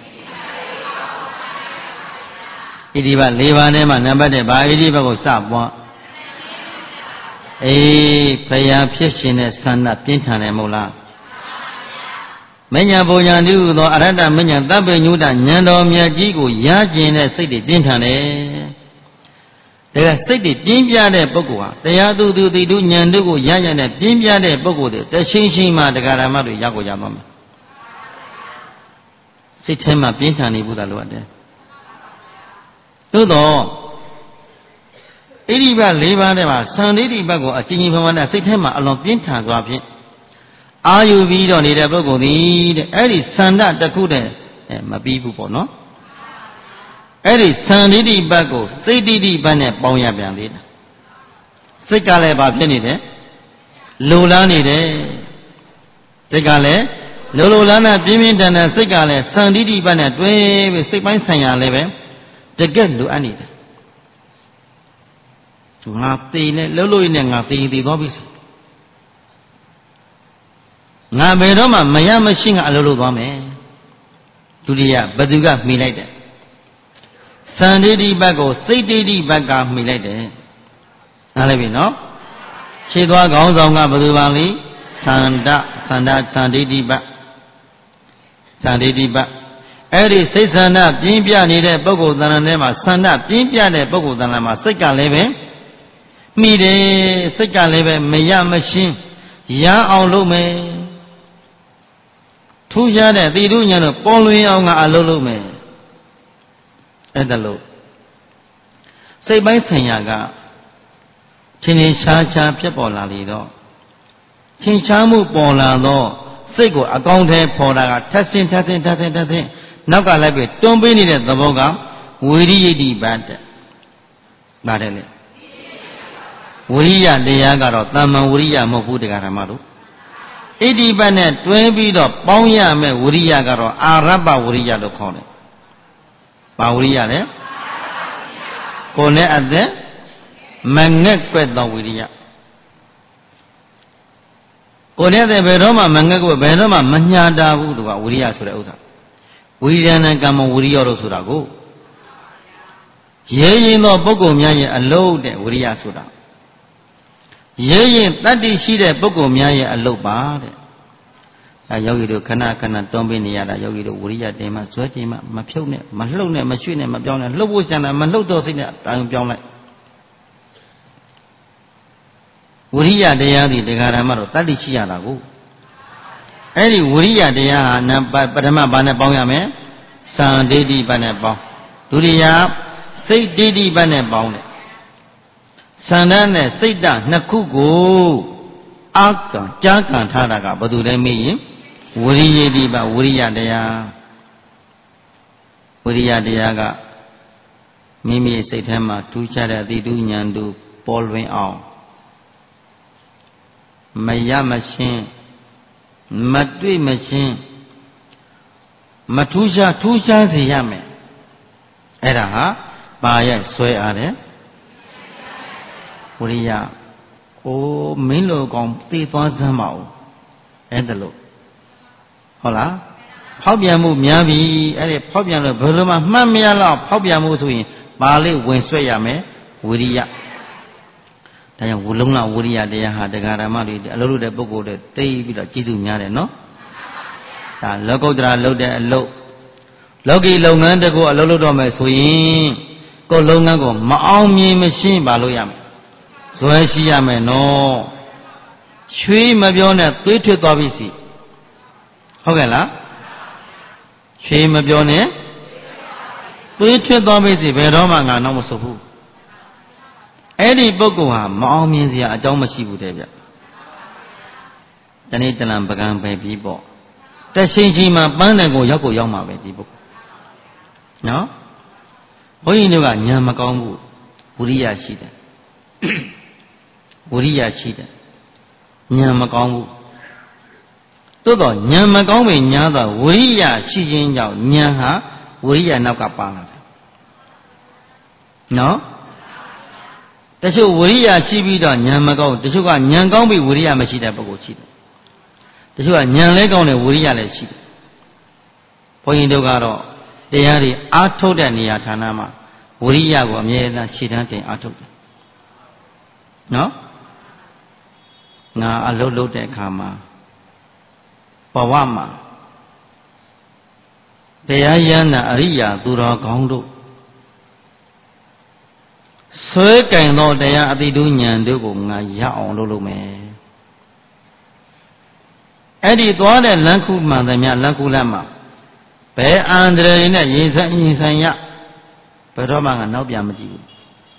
ဣတိပ၄ပါးထဲမှာနံပါတ်၁ဘာဣတိပကိုစပွားအေးဘုရားဖြစ်ရှင်တဲ့ဆန္ဒပြင်းထန်တယ်မဟုတ်လားမညာဘုံညာတိဟုသောအရဟတမညာသဗ္ဗညုတဉာဏ်တော်မြတ်ကြီးကိုရကျင်တဲ့စိတ်တွေပြင်းထန်တယ်ဒါကစိတ်တွေပြင်းပြတဲ့ပုဂ္ဂိုလ်ဟာတရားသူသူတိတုဉာဏ်တို့ကိုရရတဲ့ပြင်းပြတဲ့ပုဂ္ဂိုလ်တွေတရှိန်ရှိန်မှတရားဓမ္မတွေရောက်ကိုရပါမယ်စိတ်ထဲမှာပြင်းထန်နေဘူးသာလိုအပ်တယ်သို့တော့ဣတိပ၄ပါးထဲမှာသံဃိတိပတ်ကိုအကျဉ်းချင်းဖန်ဖန်နဲ့စိတ်ထဲမှာအလွန်ပြင်းထန်စွာဖြင့်အာယူပြီးတော့နေတဲ့ပုဂ္ဂိုလ်သည်တဲ့အဲ့ဒီသန္ဓတစ်ခုတည်းမပြီးဘူးပေါ့နော်အဲ့ဒီသံဃိတိပတ်ကိုစိတ်တိတိပတ်နဲ့ပေါင်းရပြန်သေးတယ်စိတ်ကလည်းဘာဖြစ်နေတယ်လိုလားနေတယ်စိတ်ကလည်းလိုလိုလားလားပြင်းပြင်းထန်ထန်စိတ်ကလည်းသံဃိတိပတ်နဲ့တွဲပြီးစိတ်ပိုင်းဆိုင်ရာလည်းပဲတကက်လိုအပ်နေတယ်ငါသိနေလှုပ်လို့နေငါသိသိသွားပြီငါဘယ်တော့မှမရမရှိငါအလုပ်လုပ်သွားမယ်ဒုတိယဘသူကမှီလိုက်တယ်သံဒိဋ္ဌိဘက်ကိုစိတ်ဒိဋ္ဌိဘက်ကမှီလိုက်တယ်နားလည်ပြီနော်ခြေသွားခေါင်းဆောင်ကဘသူပါလိသန္တသန္တသံဒိဋ္ဌိဘက်သံဒိဋ္ဌိဘက်အဲ့ဒီစိတ်ဆန္ဒပြင်းပြနေတဲ့ပုဂ္ဂိုလ်သဏ္ဍာန်ထဲမှာဆန္ဒပြင်းပြတဲ့ပုဂ္ဂိုလ်သဏ္ဍာန်မှာစိတ်ကလည်းပဲမိတယ်စိတ်ကလည်းပဲမရမရှင်းရအောင်လုပ်မယ်ထူးခြားတဲ့တိတုညာတို့ပေါ်လွင်အောင်ကအလုပ်လုပ်မယ်အဲ့ဒါလို့စိတ်ပိုင်းဆိုင်ရာကထင်ထင်ရှားရှားဖြစ်ပေါ်လာလေတော့ထင်ရှားမှုပေါ်လာတော့စိတ်ကိုအကောင်းထဲပေါ်တာကထက်ဆင်းထက်ဆင်းထက်ဆင်းထက်ဆင်းနောက်ကလိုက်ပြီးတွန်းပေးနေတဲ့သဘောကဝိရိယတိပတ္တပါတယ်လေဝိရိယတရားကတော့တမ္မဝိရိယမဟုတ်ဘူးတရားဓမ္မတို့ဣတိပတ်နဲ့တွဲပြီးတော့ပေါင်းရမယ်ဝိရိယကတော့အာရပ္ပဝိရိယလို့ခေါ်တယ်။ဘာဝိရိယလဲ။ကိုယ်နဲ့အသက်မငက်ကွက်သောဝိရိယ။ကိုယ်နဲ့အသက်ဘယ်တော့မှမငက်ကွက်ဘယ်တော့မှမညာတာဘူးသူကဝိရိယဆိုတဲ့ဥစ္စာ။ဝိရိယနဲ့ကမ္မဝိရိယလို့ဆိုတာကိုရဲရင်သောပုဂ္ဂိုလ်များရဲ့အလုံးတဲ့ဝိရိယဆိုတာရဲရင်တတ္တိရှိတဲ့ပုဂ္ဂိုလ်များရဲ့အလုပ်ပါတဲ့အဲယောဂီတို့ခဏခဏတွန်းပေးနေရတာယောဂီတို့ဝိရိယတင်မှဇွဲတင်မှမဖြုတ်နဲ့မလှုပ်နဲ့မရွှေ့နဲ့မပြောင်းနဲ့လှုပ်ဖို့စံတာမလှုပ်တော့စိတ်နဲ့တောင်းပြောင်းလိုက်ဝိရိယတရားသည်တရားဓမ္မတော့တတ္တိရှိရတာကိုအဲ့ဒီဝိရိယတရားဟာနံပါတ်ပထမဘာနဲ့ပေါင်းရမလဲသံဒိဋ္ဌိပတ်နဲ့ပေါင်းဒုတိယစိတ်ဒိဋ္ဌိပတ်နဲ့ပေါင်းတယ်သန္ဓာနဲ့စိတ်ဓာတ်နှစ်ခုကိုအာကံကြားကံထားတာကဘယ်သူလဲမေးရင်ဝိရိယတိပဝိရိယတရားဝိရိယတရားကမိမိစိတ်ထဲမှာထူးခြားတဲ့အတိတုဉာဏ်တို့ပေါ်လွင်အောင်မရမရှင်းမတွေ့မရှင်းမထူးခြားထူးခြားစေရမယ်အဲ့ဒါဟာပါရဲ့ဆွဲအားတယ်ဝိရိယအိုးမင်းလိုကောင်သိသွားစမ်းပါဦးအဲ့ဒါလို့ဟုတ်လားဖောက်ပြန်မှုများပြီအဲ့ဒီဖောက်ပြန်လို့ဘယ်လိုမှမှတ်မရတော့ဖောက်ပြန်မှုဆိုရင်ပါလေးဝင်ဆွဲရမယ်ဝိရိယဒါကြောင့်ဝလုံးလဝရိယတရားဟာတရားဓမ္မတွေအလုပ်လုပ်တဲ့ပုဂ္ဂိုလ်တွေတိတ်ပြီးတော့ကျေးဇူးများတယ်နော်ဒါလောကုတ္တရာလုပ်တဲ့အလုပ်လောကီလုပ်ငန်းတကူအလုပ်လုပ်တော့မယ်ဆိုရင်ကိုယ်လုပ်ငန်းကိုမအောင်မြင်မရှင်းပါလို့ရမယ်ဇွဲရှိရမယ်နော်ရွှေမပြောနဲ့သွေးထွက်သွားပြီစီဟုတ်ကဲ့လားရွှေမပြောနဲ့သွေးထွက်သွားပြီစီဘယ်တော့မှငါတော့မဆိုဘူးအဲ့ဒီပုဂ္ဂိုလ်ဟာမအောင်မြင်စရာအကြောင်းမရှိဘူးတဲ့ဗျတနေ့တလံပကံပဲပြီးပေါ့တရှိန်ချင်းမှပန်းတယ်ကိုရောက်ကိုရောက်မှာပဲဒီပုဂ္ဂိုလ်နော်ဘုန်းကြီးတို့ကဉာဏ်မကောင်းဘူးဝိရိယရှိတယ်ဝိရိယရှိတယ်ဉာဏ်မကောင်းဘူးသို့တော့ဉာဏ်မကောင်းပေညာတော့ဝိရိယရှိခြင်းကြောင့်ဉာဏ်ဟာဝိရိယနောက်ကပါလာတယ်နော်တချို့ဝိရိယရှိပြီးတော့ဉာဏ်မကောင်းတချို့ကဉာဏ်ကောင်းပြီးဝိရိယမရှိတဲ့ပုဂ္ဂိုလ်ရှိတယ်တချို့ကဉာဏ်လဲကောင်းတယ်ဝိရိယလည်းရှိတယ်ဘုန်းကြီးတို့ကတော့တရားတွေအားထုတ်တဲ့နေရာဌာနမှာဝိရိယကိုအမြဲတမ်းရှေ့တန်းတင်အားထုတ်တယ်နော်ငါအလုပ်လုပ်တဲ့အခါမှာဘဝမှာတရားရဟန္တာအရိယာသူတော်ကောင်းတို့ဆွဲကင်သောတရားအတိတုဉာဏ်တို့ကိုငါရအောင်လုပ်လို့မယ်အဲ့ဒီသွားတဲ့လမ်းခုမှန်သမျှလမ်းခုလမ်းမှာဘယ်အန္တရာယ်နဲ့ရင်ဆိုင်ရင်ဆိုင်ရဘယ်တော့မှငါနောက်ပြန်မကြည့်ဘူး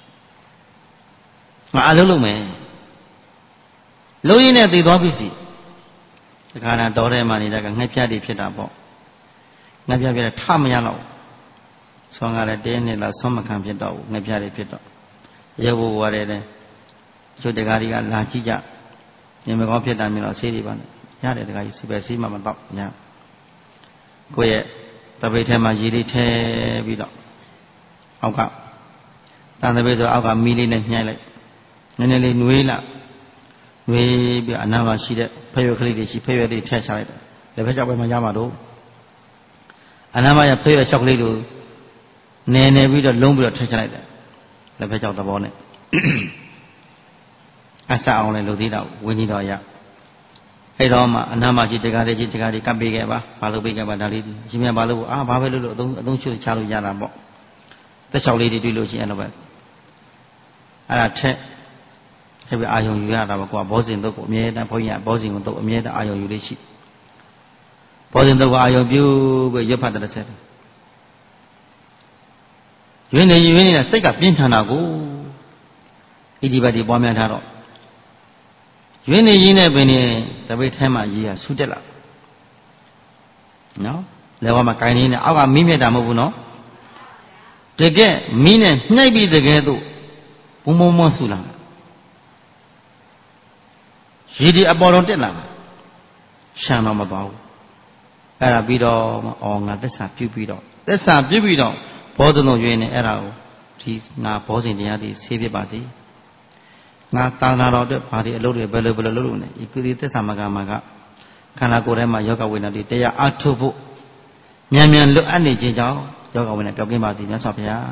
ငါအလုပ်လုပ်မယ်လုပ်ရင်းနဲ့သိသွားပြီစီဒီခါတော့တော်ထဲမှာနေတာကငှက်ပြတ်တွေဖြစ်တာပေါ့ငှက်ပြတ်ပြတ်ထမရတော့ဆောင်းကလည်းတင်းနေလောက်ဆောင်းမခံဖြစ်တော့ဘူးငှက်ပြတ်တွေဖြစ်တော့ရဲဘိုးဝါတယ်တဲ့ကျုပ်တကားတွေကလာကြည့်ကြညမကောင်းဖြစ်တာမျိုးတော့ဆေးတွေပါနဲ့ရတယ်တကားကြီးစီပဲဆေးမှမတော့ညကိုယ့်ရဲ့တပိတ်ထဲမှာရေလေးထဲပြီးတော့အောက်ကတန်တပိတ်ဆိုအောက်ကမီးလေးနဲ့ညှိုက်လိုက်နည်းနည်းလေးနှွေးလာနှွေးပြီးအနားမှာရှိတဲ့ဖရွက်ကလေးတွေရှိဖရွက်လေးထည့်ချလိုက်တယ်လက်ဖက်ကြောက်ပဲမှရမှာတော့အနားမှာရဖရွက်လျှောက်ကလေးတို့နည်းနည်းပြီးတော့လုံးပြီးတော့ထည့်ချလိုက်တယ်လက်ဖက်ကြောက်သဘောနဲ့အဆအောင်လည်းလူသေးတော့ဝင်းကြီးတော်ရအဲ့တော့မှအနားမှာရှိတကားလေးရှိတကားလေးကပ်ပေးခဲ့ပါဘာလို့ပေးခဲ့ပါဒါလေးရှင်မြတ်ဘာလို့အာဘာပဲလို့လို့အသုံးအသုံးချွတ်ချလို့ရတာပေါ့သက်ချောက်လေးတွေတွေ့လို့ရှိရင်အဲ့လိုပဲအဲ့ဒါထက်အဲ့ဒီအာယုံယူရတာပေါ့ကွာဘောဇင်တုတ်ကိုအမြဲတမ်းဘုန်းကြီးကဘောဇင်ကိုတုတ်အမြဲတမ်းအာယုံယူလေးရှိဘောဇင်တုတ်ကအာယုံပြုပြီးရွတ်ဖတ်တဲ့ဆက်တယ်ရွေးနေရွေးနေတဲ့စိတ်ကပြင်းထန်တာကိုဣတိပတ်ဒီပွားများထားတော့ရွေးနေရင်းနဲ့ပင်နေတပိတ်ထဲမှာရေးရဆူတက်လာနော်လဲဝါမှာကိုင်းနေနဲ့အောက်ကမီးမြက်တာမဟုတ်ဘူးနော်တကယ်မီးနဲ့နှိုက်ပြီးတကယ်တော့ဘုံဘုံမဆူလာရေဒီအပေါ်တော်တက်လာရှမ်းတော့မသွားဘူးအဲ့ဒါပြီးတော့အော်ငါသက်စာပြုတ်ပြီးတော့သက်စာပြုတ်ပြီးတော့ဘောဇုံတော်ရွေးနေအဲ့ဒါကိုဒီငါဘောဇင်တရားတွေဆေးပြပါစေငါတာနာတော်အတွက်ဘာတွေအလုပ်တွေဘယ်လိုဘယ်လိုလုပ်လို့နေဤကုရိသက်စာမကမှာကခန္ဓာကိုယ်ထဲမှာယောဂဝိညာဉ်တွေတရားအထုတ်ဖို့မြန်မြန်လွတ်အပ်နေခြင်းကြောင့်ယောဂဝိညာဉ်ပျောက်ကင်းပါစေမြတ်စွာဘုရား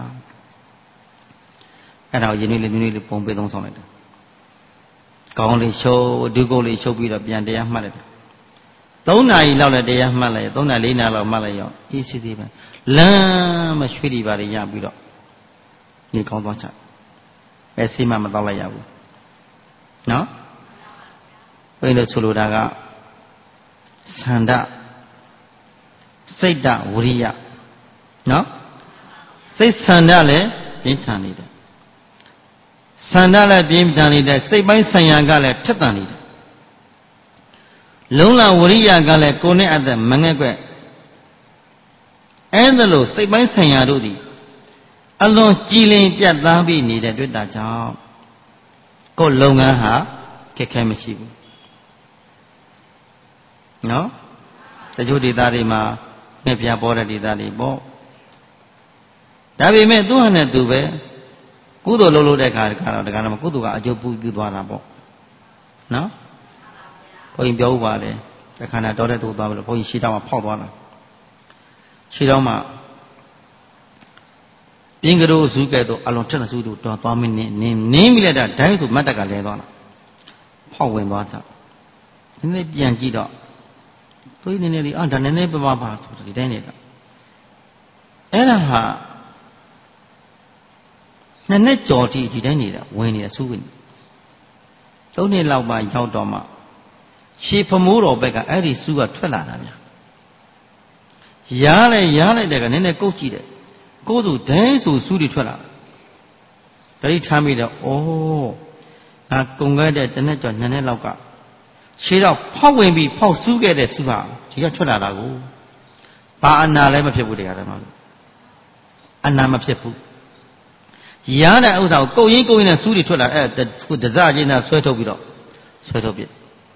အဲ့ဒါကိုယင်းလေးလေးနည်းနည်းလေးပုံပေးသုံးဆောင်လိုက်တယ်ကောင်းလေးရှုပ်ဒုက္ခလေးရှုပ်ပြီးတော့ပြန်တရားမှတ်လိုက်တယ်သုံးနာရီလောက်လည်းတရားမှတ်လိုက်သုံးနာရီလေးနာရီလောက်မှတ်လိုက်ရောအေးစီစီပဲလမ်းမရွှေ့ဒီပါတွေရပြီးတော့နေကောင်းသွားချပဲစီမမတော့လိုက်ရဘူးနော်ဘယ်လိုဆိုလိုတာကသန္ဓစိတ်တဝရိယနော်စိတ်သန္ဓလည်းပြင်းထန်နေတယ်သန္ဓလည်းပြင်းထန်နေတယ်စိတ်ပိုင်းဆိုင်ရာကလည်းထက်သန်နေတယ်လုံးလဝရိယကလည်းကိုယ်နဲ့အသက်မငဲ့ကွက်အဲ့ဒါလို့စိတ်ပိုင်းဆိုင်ရာတို့သည်အလွန်ကြည်လင်ပြတ်သားပြီးနေတဲ့တွေ့တာကြောင့်ကိုယ်လုပ်ငန်းဟာခက်ခဲမရှိဘူးနော်တချို့ဒေသတွေမှာငှက်ပြပေါ်တဲ့ဒေသတွေပေါ့ဒါပေမဲ့သူ့ဟာနဲ့သူပဲကုသိုလ်လုပ်လို့တဲ့ခါကတော့ဒါကတော့ကုသိုလ်ကအကျိုးပြုသွားတာပေါ့နော်ဘုန်းကြီးပြောဥပါလေတခါနဲ့တော်တဲ့သူသွားပြီလို့ဘုန်းကြီးရှေ့တောင်းမှာဖောက်သွားတာရှေ့တောင်းမှာပြင်းကလေးစုကဲတော့အလုံးထက်တဲ့စုတို့တော့သွားမင်းနေနင်းနင်းပြီးလိုက်တာဒိုင်းဆိုမတ်တက်ကလဲသွားတာဖောက်ဝင်သွားတာနည်းနည်းပြန်ကြည့်တော့သွေးနည်းနည်းလေးအာဒါနည်းနည်းပပပါဆိုဒီတိုင်းနေတာအဲ့ဒါဟာနှစ်နှစ်ကြော်တိဒီတိုင်းနေတာဝင်နေတာစုဝင်သုံးနှစ်လောက်မှရောက်တော့မှရှေဖမိုးတော်ဘက်ကအဲ့ဒီစုကထွက်လာတာများရားလိုက်ရားလိုက်တဲ့ကနည်းနည်းကုတ်ကြည့်တယ်ကိုယ်ဆိုဒဲဆိုစုတွေထွက်လာတတိထားမိတော့ဩငါကုံခဲ့တဲ့တနေ့ကျော်နှစ်နှစ်လောက်ကရှေတော့ဖောက်ဝင်ပြီးဖောက်စုခဲ့တဲ့စုဟာဒီကထွက်လာတာကိုဘာအနာလည်းမဖြစ်ဘူးတရားဓမ္မလို့အနာမဖြစ်ဘူးရတဲ့ဥစ္စာကိုကုတ်ရင်းကုတ်ရင်းနဲ့စူးတွေထွက်လာအဲ့ဒဇချင်းနဲ့ဆွဲထုတ်ပြီးတော့ဆွဲထုတ်ပြ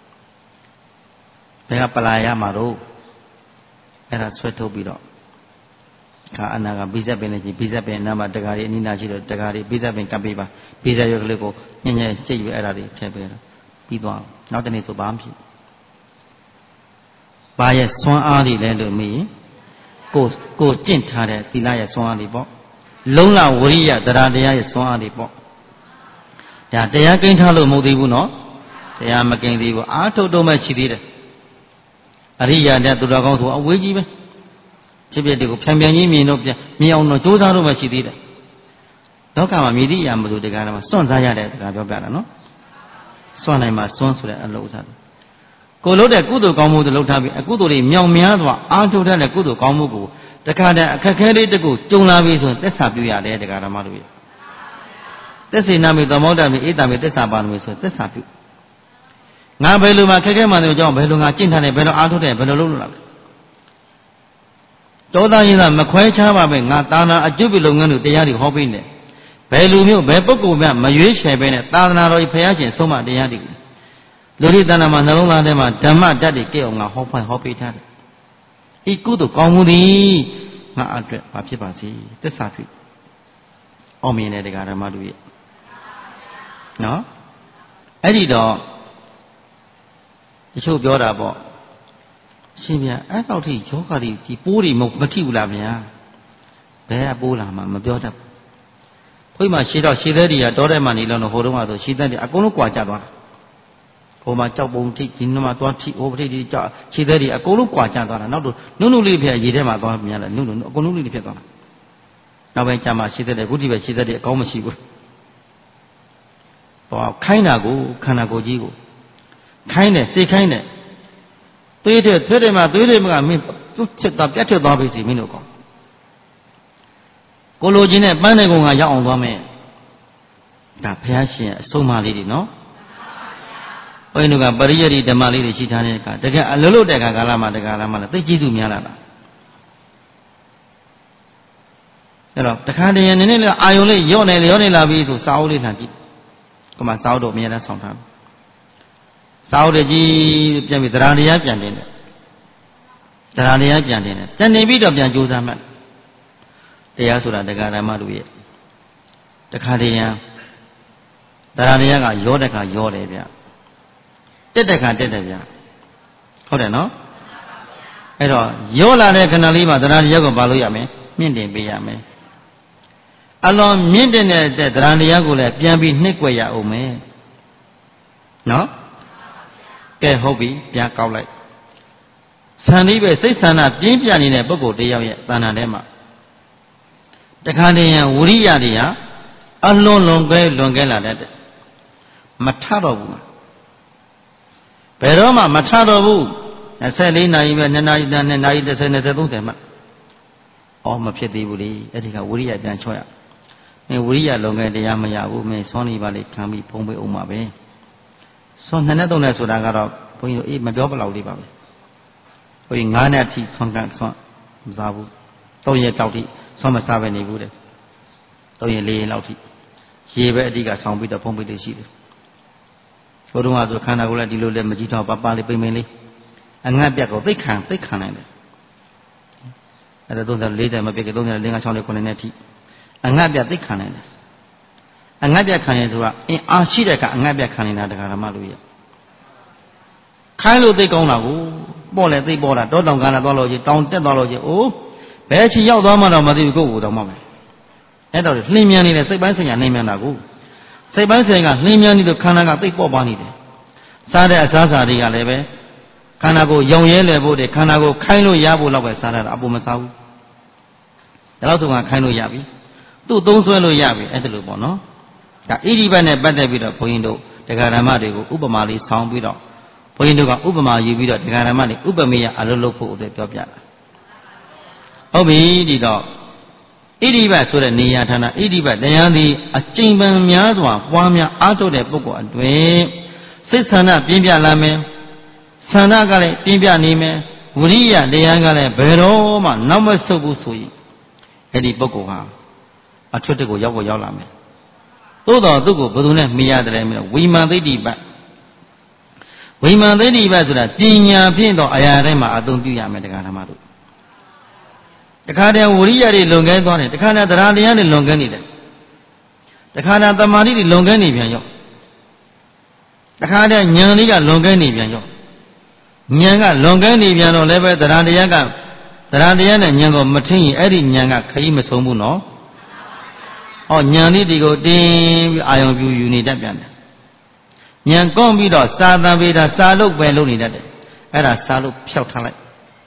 ဘယ်ကပလာရမှာတော့အဲ့ဒါဆွဲထုတ်ပြီးတော့ခါအနာကဘိဇက်ပင်နဲ့ကြီးဘိဇက်ပင်နာမှာတကားလေးအနိနာရှိတော့တကားလေးဘိဇက်ပင်ကပ်ပေးပါဘိဇက်ရွက်ကလေးကိုညံ့ညံ့ကြိတ်ပြီးအဲ့ဒါလေးထည့်ပေးတော့ပြီးသွားနောက်တနေ့ဆိုဘာမှဖြစ်ဘာရဲ့စွမ်းအားတွေလဲလို့မေးရင်ကိုကိုကျင့်ထားတဲ့သီလရဲ့စွမ်းအားတွေပေါ့လုံးလဝရိယတရားတရားရဲ့စွမ်းအားတွေပေါ့ဒါတရားကိန်းထားလို့မဟုတ်သေးဘူးနော်တရားမကိန်းသေးဘူးအာထုတ်တော့မှရှိသေးတယ်အရိယာတဲ့သူတော်ကောင်းဆိုအဝေးကြီးပဲဖြစ်ဖြစ်တွေကိုဖြံပြန်ကြီးမြင်တော့ပြန်မြင်အောင်တော့ကြိုးစားတော့မှရှိသေးတယ်လောကမှာမြည်သည့်အရာမလို့တရားတော်မှာစွန့်စားရတဲ့တရားပြောပြတာနော်စွန့်နိုင်မှာစွန့်ဆိုတဲ့အလုပ်စားကိုလုပ်တဲ့ကုသိုလ်ကောင်းမှုတွေလုပ်ထားပြီးအကုသိုလ်တွေမြောင်များစွာအာထုတ်တဲ့ကုသိုလ်ကောင်းမှုကိုတခါတည်းအခက်ခဲလေးတကူကြုံလာပြီဆိုရင်သက်စာပြုရတယ်တရားဓမ္မတို့ရဲ့သက်စေနာမိသမောဒမိအေတမိသက်စာပါလို့ဆိုသက်စာပြုငါဘယ်လိုမှခက်ခဲမှန်းတယ်ကြောင့်ဘယ်လိုငါကျင့်ထားတယ်ဘယ်လိုအားထုတ်တယ်ဘယ်လိုလုပ်လို့လဲတောသားရင်ကမခွဲခြားပါပဲငါသာနာအကျုပ်ပြုလုပ်ငန်းတို့တရားတွေဟောပေးနေဘယ်လူမျိုးဘယ်ပုဂ္ဂိုလ်မှမရွေးချယ်ပဲနဲ့သာသနာတော်ကြီးဖရာရှင်ဆုံးမတရားတွေလူတွေတဏ္ဍာမှာနှလုံးသားထဲမှာဓမ္မတတ်တွေကဲအောင်ငါဟောဖွင့်ဟောပေးထားတယ်ဤကုသိုလ်ကောင်းမှုသည်ငါအတွက်ဘာဖြစ်ပါစေသစ္စာဖြစ်အောင်မြင်တဲ့တရားဓမ္မတို့ရဲ့နော်အဲ့ဒီတော့တချို့ပြောတာပေါ့ရှင်ဗျာအဲ့တော့ထိယောဂတွေဒီပိုးတွေမမထိဘူးလားဗျာဘယ်ကပိုးလာမှမပြောတတ်ဘူးခွေးမှရှည်တော့ရှည်သက်တွေကတောထဲမှာနေလို့ဟိုတုန်းကဆိုရှည်သက်တွေအကုန်လုံးကွာကျသွားတာဟိုမှာကြောက်ပုံထိဒီနမှာသွားထိဟိုပထိဒီကြောက်ရှည်သက်တွေအကုန်လုံးကွာကျသွားတာနောက်တော့နုနုလေးဖြစ်ရေထဲမှာသွားမြင်လာနုနုအကုန်လုံးလေးဖြစ်သွားတာနောက်ပိုင်းကျမှရှည်သက်တွေခုထိပဲရှည်သက်တွေအကောင်းမရှိဘူးတော့ခိုင်းတာကိုခန္ဓာကိုယ်ကြီးကိုခိုင်းတယ်စေခိုင်းတယ်သွေးတဲ့သွေးတယ်မှာသွေးတယ်မှာမင်းဖြစ်သွားပြတ်ထွက်သွားပြီစီမင်းတို့ကောကိုလိုချင်းနဲ့ပန်းတဲ့ကောင်ကရောက်အောင်သွားမယ်ဒါဘုရားရှင်အဆုံးအမလေးတွေနော်ဘုန်းကြီးတို့ကပရိယတ္တိဓမ္မလေးတွေရှိထားတဲ့အခါတကယ်အလုံးလုံးတဲ့အခါကာလမှာတက္ကလာမှာလည်းသိကျေးဇူးများလာတာအဲ့တော့တခါတည်းရနည်းနည်းလေးအာယုံလေးရော့နေရော့နေလာပြီဆိုစာအုပ်လေးလှန်ကြည့်ကမှစာအုပ်တော့အများနဲ့ဆောင်းထားစာအုပ်တွေကြီးပြန်ပြီးတရားတရားပြန်တင်တယ်တရားတရားပြန်တင်တယ်တန်နေပြီးတော့ပြန်ကြိုးစားမှတ်တရားဆိုတာတရားဓမ္မတို့ရဲ့တခါတည်းရတရားတရားကရောတဲ့ခါရောတယ်ဗျတက်တဲ့ခါတက်တယ်ဗျဟုတ်တယ်နော်အဲ့တော့ရောလာတဲ့ခဏလေးမှာတရားတရားကိုပါလို့ရမယ်မြင့်တင်ပေးရမယ်အလွန်မြင့်တင်တဲ့တရားတရားကိုလည်းပြန်ပြီးနှိပ်ကွက်ရအောင်မယ်နော်ကဲဟုတ်ပြီပြန်ကောက်လိုက်ဆန္ဒိပဲစိတ်ဆန္ဒပြင်းပြနေတဲ့ပုဂ္ဂိုလ်တယောက်ရဲ့တဏ္ဍာထဲမှာတခါတည်းရဝိရိယတွေဟာအလွန်လွန်ကဲလွန်ကဲလာတတ်တယ်မထတော့ဘူးဘယ်တော့မှမထတော့ဘူး၂၄နာရီပဲ၂နာရီတန်၂နာရီ၃၀ ၂၀ ၃၀မှအော်မဖြစ်သေးဘူးလေအဲ့ဒီကဝိရိယပြန်ချော့ရမင်းဝိရိယလွန်ကဲတရားမရဘူးမင်းစောနေပါလေခံပြီးဖုံးပေးအောင်ပါပဲဆွန်နှစ်နဲ့သုံးနဲ့ဆိုတာကတော့ဘုန်းကြီးတို့အေးမပြောဘလောက်လေးပါပဲဘုန်းကြီးငါးနဲ့အထိဆွန်ကန်ဆွန်မစားဘူးသုံးရက်တောက်ထိဆွန်မစားပဲနေဘူးတဲ့သုံးရက်လေးရက်လောက်ထိရေပဲအတိကဆောင်းပြီးတော့ဖုံးပေးလို့ရှိတယ်ဘုရားကဆိုခန္ဓာကိုယ်လည်းဒီလိုလည်းမကြည့်တော့ပပလေးပိမ့်ပိမ့်လေးအငတ်ပြတ်ကိုသိခံသိခံနိုင်တယ်အဲ့ဒါသုံးဆလေးတယ်မပြည့်ကသုံးဆလေးငါးချောင်းလေးခုနှစ်နဲ့အထိအငတ်ပြတ်သိခံနိုင်တယ်အငတ်ပြတ်ခံရင်ဆိုတာအင်းအားရှိတဲ့ကအငတ်ပြတ်ခံနေတာတရားဓမ္မလို့ရခိုင်းလို့သိကောင်းတာကိုပေါ့လေသိပေါ်တာတောတောင်ကလာသွားလို့ချင်းတောင်တက်သွားလို့ချင်းအိုးဘယ်ချီရောက်သွားမှတော့မသိဘူးကိုယ့်ကိုယ်တော့မှပဲအဲ့တော့လှင်းမြန်နေတဲ့စိတ်ပိုင်းဆိုင်ရာနှိမ်မြန်တာကိုစိတ်ပိုင်းဆိုင်ကလှင်းမြန်နေလို့ခန္ဓာကသိပ်ပေါ့ပါနေတယ်စားတဲ့အစားအစာတွေကလည်းပဲခန္ဓာကိုယုံရဲလွယ်ဖို့တဲ့ခန္ဓာကိုခိုင်းလို့ရဖို့လောက်ပဲစားရတာအပူမစားဘူးဒါတော့သူကခိုင်းလို့ရပြီသူ့သုံးဆွဲလို့ရပြီအဲ့ဒါလို့ပေါ့နော်ဒါဣတိပတ်နဲ့ပတ်သက်ပြီးတော့ဘုန်းကြီးတို့တရားဓမ္မတွေကိုဥပမာလေးဆောင်းပြီးတော့ဘုန်းကြီးတို့ကဥပမာယူပြီးတော့တရားဓမ္မတွေဥပမေယအလုပ်လုပ်ဖို့အတွက်ပြောပြတာဟုတ်ပြီဒီတော့ဣတိပတ်ဆိုတဲ့နေရာဌာနဣတိပတ်တရားသည်အကျဉ်းပန်များစွာပွားများအားထုတ်တဲ့ပုဂ္ဂိုလ်အတွင်စိတ်ဆန္ဒပြင်းပြလာမယ်ဆန္ဒကလည်းပြင်းပြနေမယ်ဝိရိယတရားကလည်းဘယ်တော့မှနောက်မဆုတ်ဘူးဆိုရင်အဲ့ဒီပုဂ္ဂိုလ်ဟာအထွတ်တကိုရောက်ဖို့ရောက်လာမယ်သို့တော်သူ့ကိုဘယ်သူနဲ့မိရတယ်မလို့ဝိမာန်သိတိပတ်ဝိမာန်သိတိပတ်ဆိုတာပညာဖြင့်တော့အရာတိုင်းမှာအသုံးပြုရမယ်တရားဓမ္မတို့တခါတည်းဝိရိယတွေလွန်ကဲသွားတယ်တခါတည်းတရားတရားတွေလွန်ကဲနေတယ်တခါတည်းသမာဓိတွေလွန်ကဲနေပြန်ရောက်တခါတည်းဉာဏ်လေးကလွန်ကဲနေပြန်ရောက်ဉာဏ်ကလွန်ကဲနေပြန်တော့လည်းပဲတရားတရားကတရားတရားနဲ့ဉာဏ်ကိုမထင်ရင်အဲ့ဒီဉာဏ်ကခရီးမဆုံးဘူးနော်ဟောဉာဏ်လေးဒီကိုတင်းပြီးအာယုံပြူယူနေတတ်ပြန်တယ်ဉာဏ်ကောင်းပြီးတော့စာသံပေတာစာလုတ်ပဲလုပ်နေတတ်တယ်အဲ့ဒါစာလုတ်ဖြောက်ထားလိုက်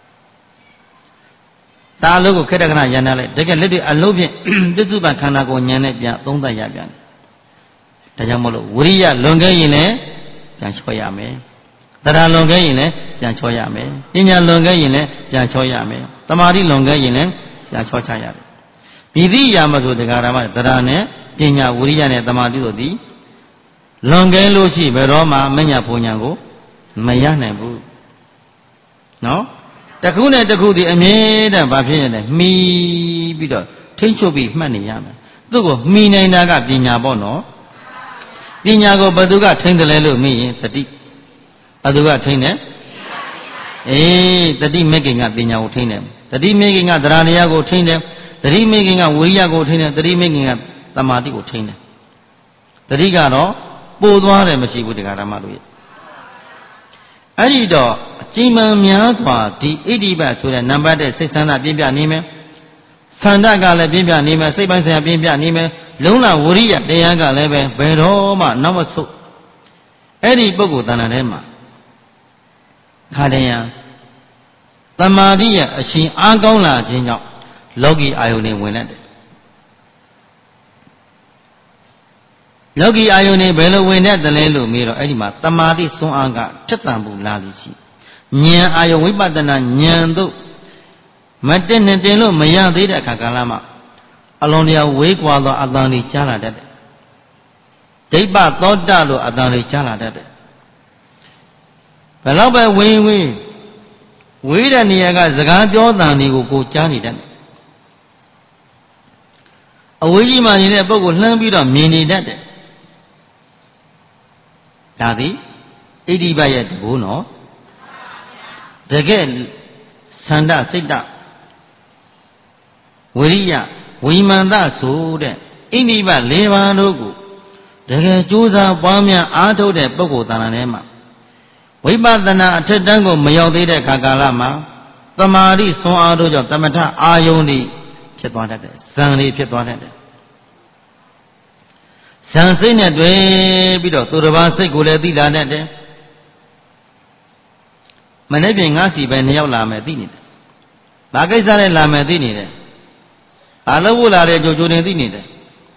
စာလုတ်ကိုခက်တဲ့ခဏရန်ထားလိုက်တကယ်လက်တွေအလုံးဖြင့်ပြစ္စုပန်ခန္ဓာကိုဉာဏ်နဲ့ပြန်သုံးသပ်ရပြန်တယ်ဒါကြောင့်မလို့ဝိရိယလွန်ခဲ့ရင်လည်းပြန်ချောရမယ်တရားလွန်ခဲ့ရင်လည်းပြန်ချောရမယ်ပညာလွန်ခဲ့ရင်လည်းပြန်ချောရမယ်တမာတိလွန်ခဲ့ရင်လည်းပြန်ချောချရတယ်မိသည့်အရာမဆိုတရားဓမ္မတရားနဲ့ပညာဝိရိယနဲ့တမာတိတို့သည်လွန်ကဲလို့ရှိဘယ်တော့မှမညာဘုံညာကိုမရနိုင်ဘူးနော်တခုနဲ့တခုဒီအမြဲတမ်းဘာဖြစ်နေလဲမှီပြီးတော့ထိမ့်ချုပ်ပြီးမှတ်နေရမယ်သူ့ကိုမှီနိုင်တာကပညာပေါ့နော်ပညာကိုဘယ်သူကထိမ့်တယ်လဲလို့မေးရင်တတိဘယ်သူကထိမ့်တယ်အေးတတိမေခင်ကပညာကိုထိမ့်တယ်တတိမေခင်ကသရဏယကိုထိမ့်တယ်တတိမေခင်ကဝိရိယကိုထိမ့်တယ်တတိမေခင်ကသမာဓိကိုထိမ့်တယ်တတိကတော့ပို့သွားတယ်မရှိဘူးတရားဓမ္မတို့ရဲ့အဲ့ဒီတော့အကျဉ်းမှန်များစွာဒီဣတိပတ်ဆိုတဲ့နံပါတ်တဲ့စိတ်ဆန္ဒပြင်းပြနေမယ်ဆန္ဒကလည်းပြင်းပြနေမယ်စိတ်ပိုင်းဆိုင်ရာပြင်းပြနေမယ်လုံးလဝိရိယတရားကလည်းပဲဘယ်တော့မှနောက်မဆုတ်အဲ့ဒီပုဂ္ဂိုလ်တဏ္ဍာထဲမှာခါတည်းရန်သမာဓိရဲ့အရှင်အားကောင်းလာခြင်းကြောင့်လောကီအာယုန်တွေဝင်လက်တယ်လောကီအာယုန်တွေဘယ်လိုဝင်တတ်တယ်လဲလို့မေးတော့အဲ့ဒီမှာတမာတိစွမ်းအားကထက်သန်ဖို့လာလိမ့်ရှိဉာဏ်အာယုန်ဝိပဿနာဉာဏ်တို့မတက်နဲ့တင်လို့မရသေးတဲ့အခါကာလမှာအလုံးတရားဝေးကွာသောအတန်တွေကြားလာတတ်တယ်ဒိဋ္ဌသောတလို့အတန်တွေကြားလာတတ်တယ်ဘယ်တော့ပဲဝင်းဝင်းဝေးတဲ့နေရာကစကားပြောတန်တွေကိုကိုကြားနေတတ်တယ်အဝေးကြီးမှနေတဲ့ပုဂ္ဂိုလ်လှမ်းပြီးတော့မြင်နေတတ်တယ်ဒါသည်ဣတိပတ်ရဲ့တကူနော်တကယ်သန္တာစိတ်တဝိရိယဝိမာန်တဆိုတဲ့ဣတိပတ်၄ပါးတို့ကိုတကယ်ကြိုးစားပွားများအားထုတ်တဲ့ပုဂ္ဂိုလ်တဏ္ဍာထဲမှာဝိပဿနာအထက်တန်းကိုမရောက်သေးတဲ့ခါကာလမှာသမာဓိစွမ်းအားတို့ကြောင့်တမထအာယုန်တွေဖြစ်သွားတတ်တယ်ဇံတွေဖြစ်သွားတတ်တယ်ဇံစိတ်နဲ့တွေ့ပြီးတော့သူတစ်ပါးစိတ်ကိုလည်းသိလာတတ်တယ်မနေ့ပြင်ငါးစီပဲနှစ်ယောက်လာမယ်သိနေတယ်ဘာကိစ္စလဲလာမယ်သိနေတယ်ဘာလို့ဖို့လာတယ်ကြိုကြိုတင်သိနေတယ်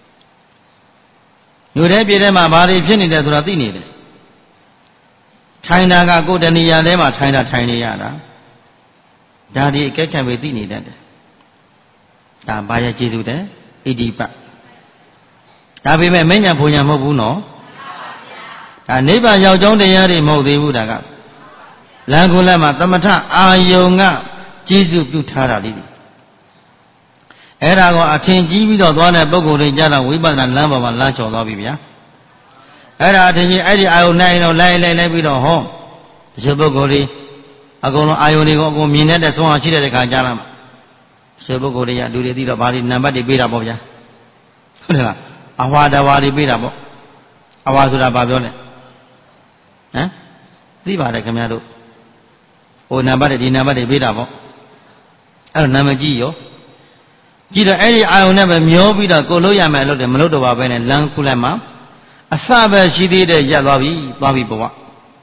ညိုတဲ့ပြေထဲမှာဘာတွေဖြစ်နေတယ်ဆိုတာသိနေတယ်ထိုင်တာကကိုယ်တဏှာထဲမှာထိုင်တာထိုင်နေရတာဒါဒီအကဲခံပြီးသိနေတတ်တယ်ဒါဘာရဲ့ကျေစုတဲ့ဣတိပတ်ဒါပေမဲ့မဉ္ဇဉ်ဘုံညာမဟုတ်ဘူးနော်ဒါနိဗ္ဗာန်ရောက်ကြောင်းတရားတွေမဟုတ်သေးဘူးဒါကလမ်းကိုလက်မှာသမထအာယုံကကျေစုပြုထားတာလေးအဲ့ဒါကိုအထင်ကြီးပြီးတော့သွားတဲ့ပုဂ္ဂိုလ်တွေကြတော့ဝိပဿနာလမ်းပေါ်မှာလမ်းလျှော်သွားပြီဗျာအဲ့ဒါအထင်ကြီးအဲ့ဒီအာယုံနိုင်တော့လိုက်လိုက်လိုက်ပြီးတော့ဟောတချို့ပုဂ္ဂိုလ်တွေအကုန်လုံးအာယုံတွေကိုအကုန်မြင်တတ်တဲ့ဆုံးအောင်ရှိတဲ့ခါကြားလာမှာတချို့ပုဂ္ဂိုလ်တွေကလူတွေသိတော့ဘာတွေနံပါတ်တွေပေးတာပေါ့ဗျာဟုတ်တယ်လားအဝါဒဝါတွေပေးတာပေါ့အဝါဆိုတာဘာပြောလဲဟမ်သိပါတယ်ခင်ဗျားတို့ဟိုနံပါတ်တွေဒီနံပါတ်တွေပေးတာပေါ့အဲ့တော့နာမည်ကြီးရောကြည့်တော့အဲ့ဒီအာယုံနဲ့ပဲမျောပြီးတော့ကိုလို့ရမယ်လို့တယ်မလို့တော့ပါပဲနဲ့လမ်းခုလိုက်မှာအစပဲရှိသေးတယ်ရပ်သွားပြီသွားပြီဘဝ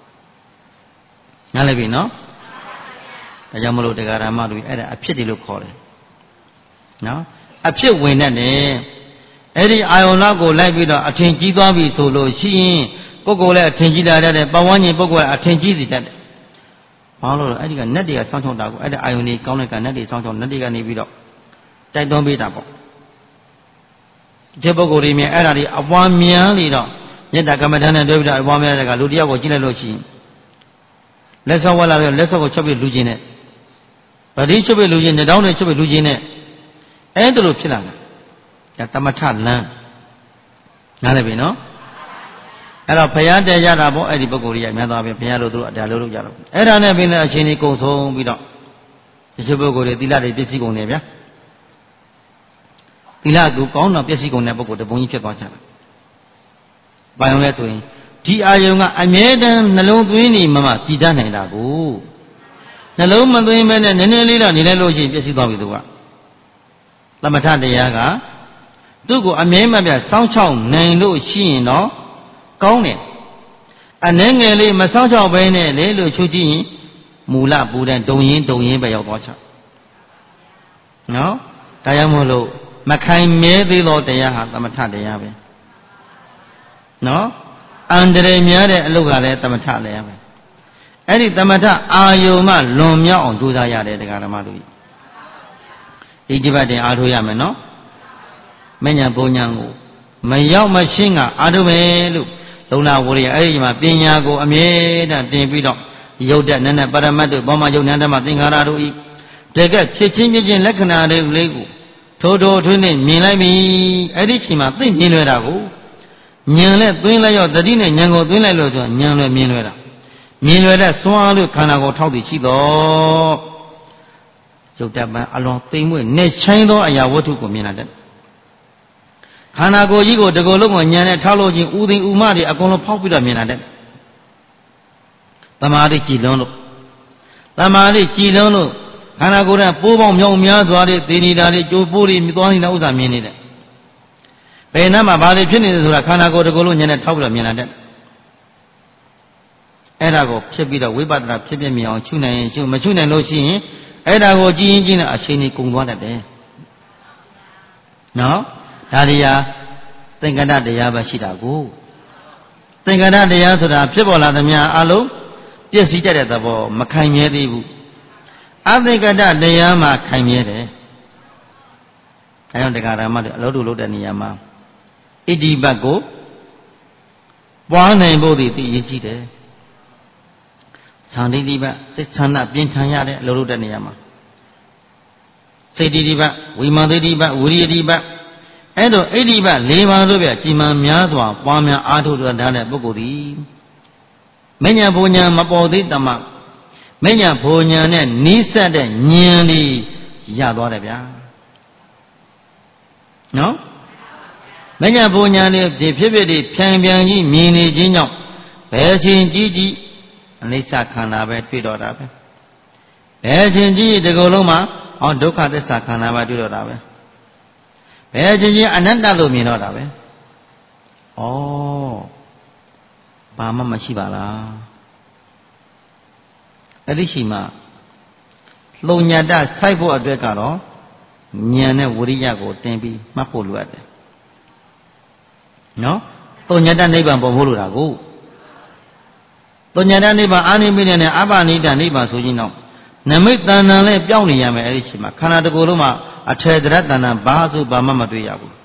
နားလည်ပြီနော်ဒါကြောင့်မလို့တရားဓမ္မတို့အဲ့ဒါအဖြစ်တွေလို့ခေါ်တယ်နော်အဖြစ်ဝင်တတ်တယ်အဲ့ဒီအာယုံနောက်ကိုလိုက်ပြီးတော့အထင်ကြီးသွားပြီဆိုလို့ရှိရင်ကိုယ်ကိုယ်လည်းအထင်ကြီးလာတတ်တယ်ပတ်ဝန်းကျင်ပုဂ္ဂိုလ်ကအထင်ကြီးစီတတ်တယ်ဘာလို့လဲအဲ့ဒီကနတ်တွေကစောင်းချောင်းတာကိုအဲ့ဒီအာယုံတွေကောင်းတဲ့ကနတ်တွေစောင်းချောင်းနတ်တွေကနေပြီးတော့တိုက်တွန်းပေးတာပေါ့ဒီပုဂ္ဂိုလ်တွေမြင်အဲ့ဒါတွေအပွားများလေတော့မေတ္တာကမ္မဋ္ဌာန်းနဲ့တွေ့ပြီးတော့အပွားများတဲ့ကလူတယောက်ကိုကြည့်လိုက်လို့ရှိရင်လက်ဆောက်ဝက်လာပြီးလက်ဆောက်ကိုချုပ်ပြီးလူချင်းနဲ့ဗတိချုပ်ပြီးလူချင်းနဲ့တောင်းနဲ့ချုပ်ပြီးလူချင်းနဲ့အဲ့ဒါလိုဖြစ်လာတယ်ဒါတမထလမ်းနားလည်ပြီနော်အဲ့တော့ဘုရားတရားတာပေါ့အဲ့ဒီပုဂ္ဂိုလ်ကြီးအများသားပဲဘုရားလို့သူတို့အတရားလို့လုပ်ကြတော့အဲ့ဒါနဲ့ပင်လည်းအရှင်ကြီးကုံဆုံးပြီးတော့ဒီပုဂ္ဂိုလ်တွေသီလတွေပြည့်စည်ကုန်တယ်ဗျာသီလကူကောင်းတော့ပြည့်စည်ကုန်တဲ့ပုဂ္ဂိုလ်တပုံကြီးဖြစ်သွားကြတယ်ဘာလို့လဲဆိုရင်ဒီအာယုံကအမြဲတမ်းနှလုံးသွင်းနေမှမှတည်တတ်နိုင်တာကိုနှလုံးမသွင်းမဲနဲ့နည်းနည်းလေးတော့နေလိုက်လို့ရှိရင်ပြည့်စည်သွားပြီသူကသမထတရားကသူ့ကိုအမြဲမပြတ်စောင့်ချောက်နိုင်လို့ရှိရင်တော့ကောင်းတယ်အနှဲငယ်လေးမစောင့်ချောက်ဘဲနဲ့လေလို့ချုပ်ကြည့်ရင်မူလပူတဲ့ဒုံရင်ဒုံရင်ပဲရောက်သွားချနော်ဒါကြောင့်မို့လို့မခိုင်မဲသေးသောတရားဟာသမထတရားပဲနော်အန္တရာယ်များတဲ့အလုပ်ကလည်းသမထလည်းပဲအဲ့ဒီသမထအာယုံမှလွန်မြောက်အောင်ကြိုးစားရတယ်တရားဓမ္မတို့ဤဒီဘတ်တင်အားထုတ်ရမယ်နော်မဉ္ဇဉ်ဘုံဉဏ်ကိုမရောက်မရှင်းကအားထုတ်မယ်လို့လုံလာဝရိယအဲ့ဒီမှာပညာကိုအမြဲတမ်းတင်ပြီးတော့ရုပ်တဲ့နည်းနည်းပရမတ်တို့ဘောမယုတ်ဉာဏ်ဓမ္မသင်္ခါရတို့ဤတကယ်ဖြစ်ချင်းဖြစ်ချင်းလက္ခဏာတွေလေးကိုထိုးထိုးထွင်းနဲ့မြင်လိုက်ပြီအဲ့ဒီချိန်မှာသိမြင်လွယ်တာကိုဉာဏ်နဲ့သွင်းလိုက်ရောတတိနဲ့ဉာဏ်ကိုသွင်းလိုက်လို့ဆိုဉာဏ်လွယ်မြင်လွယ်တာမြင်လွယ်တဲ့စွမ်းအားလို့ခန္ဓာကိုယ်ထောက်တည်ရှိတော့ရုပ်တပံအလွန်သိမ့်မွေ့နဲ့ချိုင်းသောအရာဝတ္ထုကိုမြင်လာတဲ့ခန္ဓာကိုယ်ကြီးကိုတကောလုံးကိုဉာဏ်နဲ့ထောက်လို့ချင်းဥသိဥမတွေအကုန်လုံးဖောက်ပြီးတော့မြင်လာတဲ့သမာဓိကြည်လွန်းလို့သမာဓိကြည်လွန်းလို့ခန္ဓာကိုယ်ကပိုးပေါင်းမြောင်များသွားတဲ့သေနေတာတွေကြိုးပိုးတွေသွားနေတာဥစ္စာမြင်နေတယ်ဘယ်နားမှာဘာတွေဖြစ်နေတယ်ဆိုတာခန္ဓာကိုယ်တကောလုံးဉာဏ်နဲ့ထောက်ပြီးတော့မြင်လာတဲ့အဲ့ဒါကိုဖြစ်ပြီးတော့ဝိပဿနာဖြစ်ပြမြင်အောင်ရှုနိုင်ရင်ရှုမရှုနိုင်လို့ရှိရင်အဲ့ဒါကိုကြည်ရင်ကြည်နဲ့အချိန်ကြီးကုန်သွားတတ်တယ်နော်ဒါရီယာသင်္ကတတရားပဲရှိတာကိုသင်္ကတတရားဆိုတာဖြစ်ပေါ်လာသမျှအလုံးပြည့်စည်တတ်တဲ့သဘောမခိုင်မြဲသေးဘူးအသင်္ကတတရားမှာခိုင်မြဲတယ်အဲကြောင့်တရားဓမ္မတွေအလုပ်တို့လုပ်တဲ့နေရာမှာဣတိပတ်ကိုပွားနိုင်ဖို့ဒီသိရကြည့်တယ်သံတိတိပတ်စိတ်ချမ်းသာပြင်းထန်ရတဲ့အလုပ်လုပ်တဲ့နေရာမှာစိတ်တိတိပတ်ဝိမာန်တိတိပတ်ဝိရိယတိပတ်အဲ့တော့ဣတိပတ်၄ပါးတို့ပြကြီးမားများစွာပွားများအားထုတ်ထားတဲ့ပုဂ္ဂိုလ်သည်မဉ္ဇဉ်ဘုံဉဏ်မပေါ်သေးတမမဉ္ဇဉ်ဘုံဉဏ်နဲ့နီးစပ်တဲ့ဉာဏ်လေးရသွားတယ်ဗျာနော်မဉ္ဇဉ်ဘုံဉဏ်လေးဒီဖြစ်ဖြစ်ဒီဖြန်ပြန်ကြီးမြင်နေခြင်းကြောင့်ဘယ်ချင်းကြီးကြီးအနိစ္စခန္ဓာပဲတွေ့တော့တာပဲဘယ်ချင်းကြီးဒီကုလုံးမှာဟောဒုက္ခသစ္စာခန္ဓာပဲတွေ့တော့တာပဲဘယ်ချင်းချင်းအနတ္တလို့မြင်တော့တာပဲဩဘာမှမရှိပါလားအဲ့ဒီရှိမှလုံညတစိုက်ဖို့အတွက်ကတော့ဉာဏ်နဲ့ဝိရိယကိုတင်ပြီးမှတ်ဖို့လိုအပ်တယ်နော်လုံညတနိဗ္ဗာန်ပေါ်ဖို့လိုတာကိုလုံညတနိဗ္ဗာန်အာနိမိတ်နဲ့အပနိဒနိဗ္ဗာန်ဆိုရင်တော့နမိတ်တဏ္ဍာလည်းပြောင်းနေရမယ်အဲ့ဒီရှိမှခန္ဓာတစ်ခုလုံးမှာအထေတရတဏ္ဍာဘာဆိုဘာမှမတွေ့ရဘူး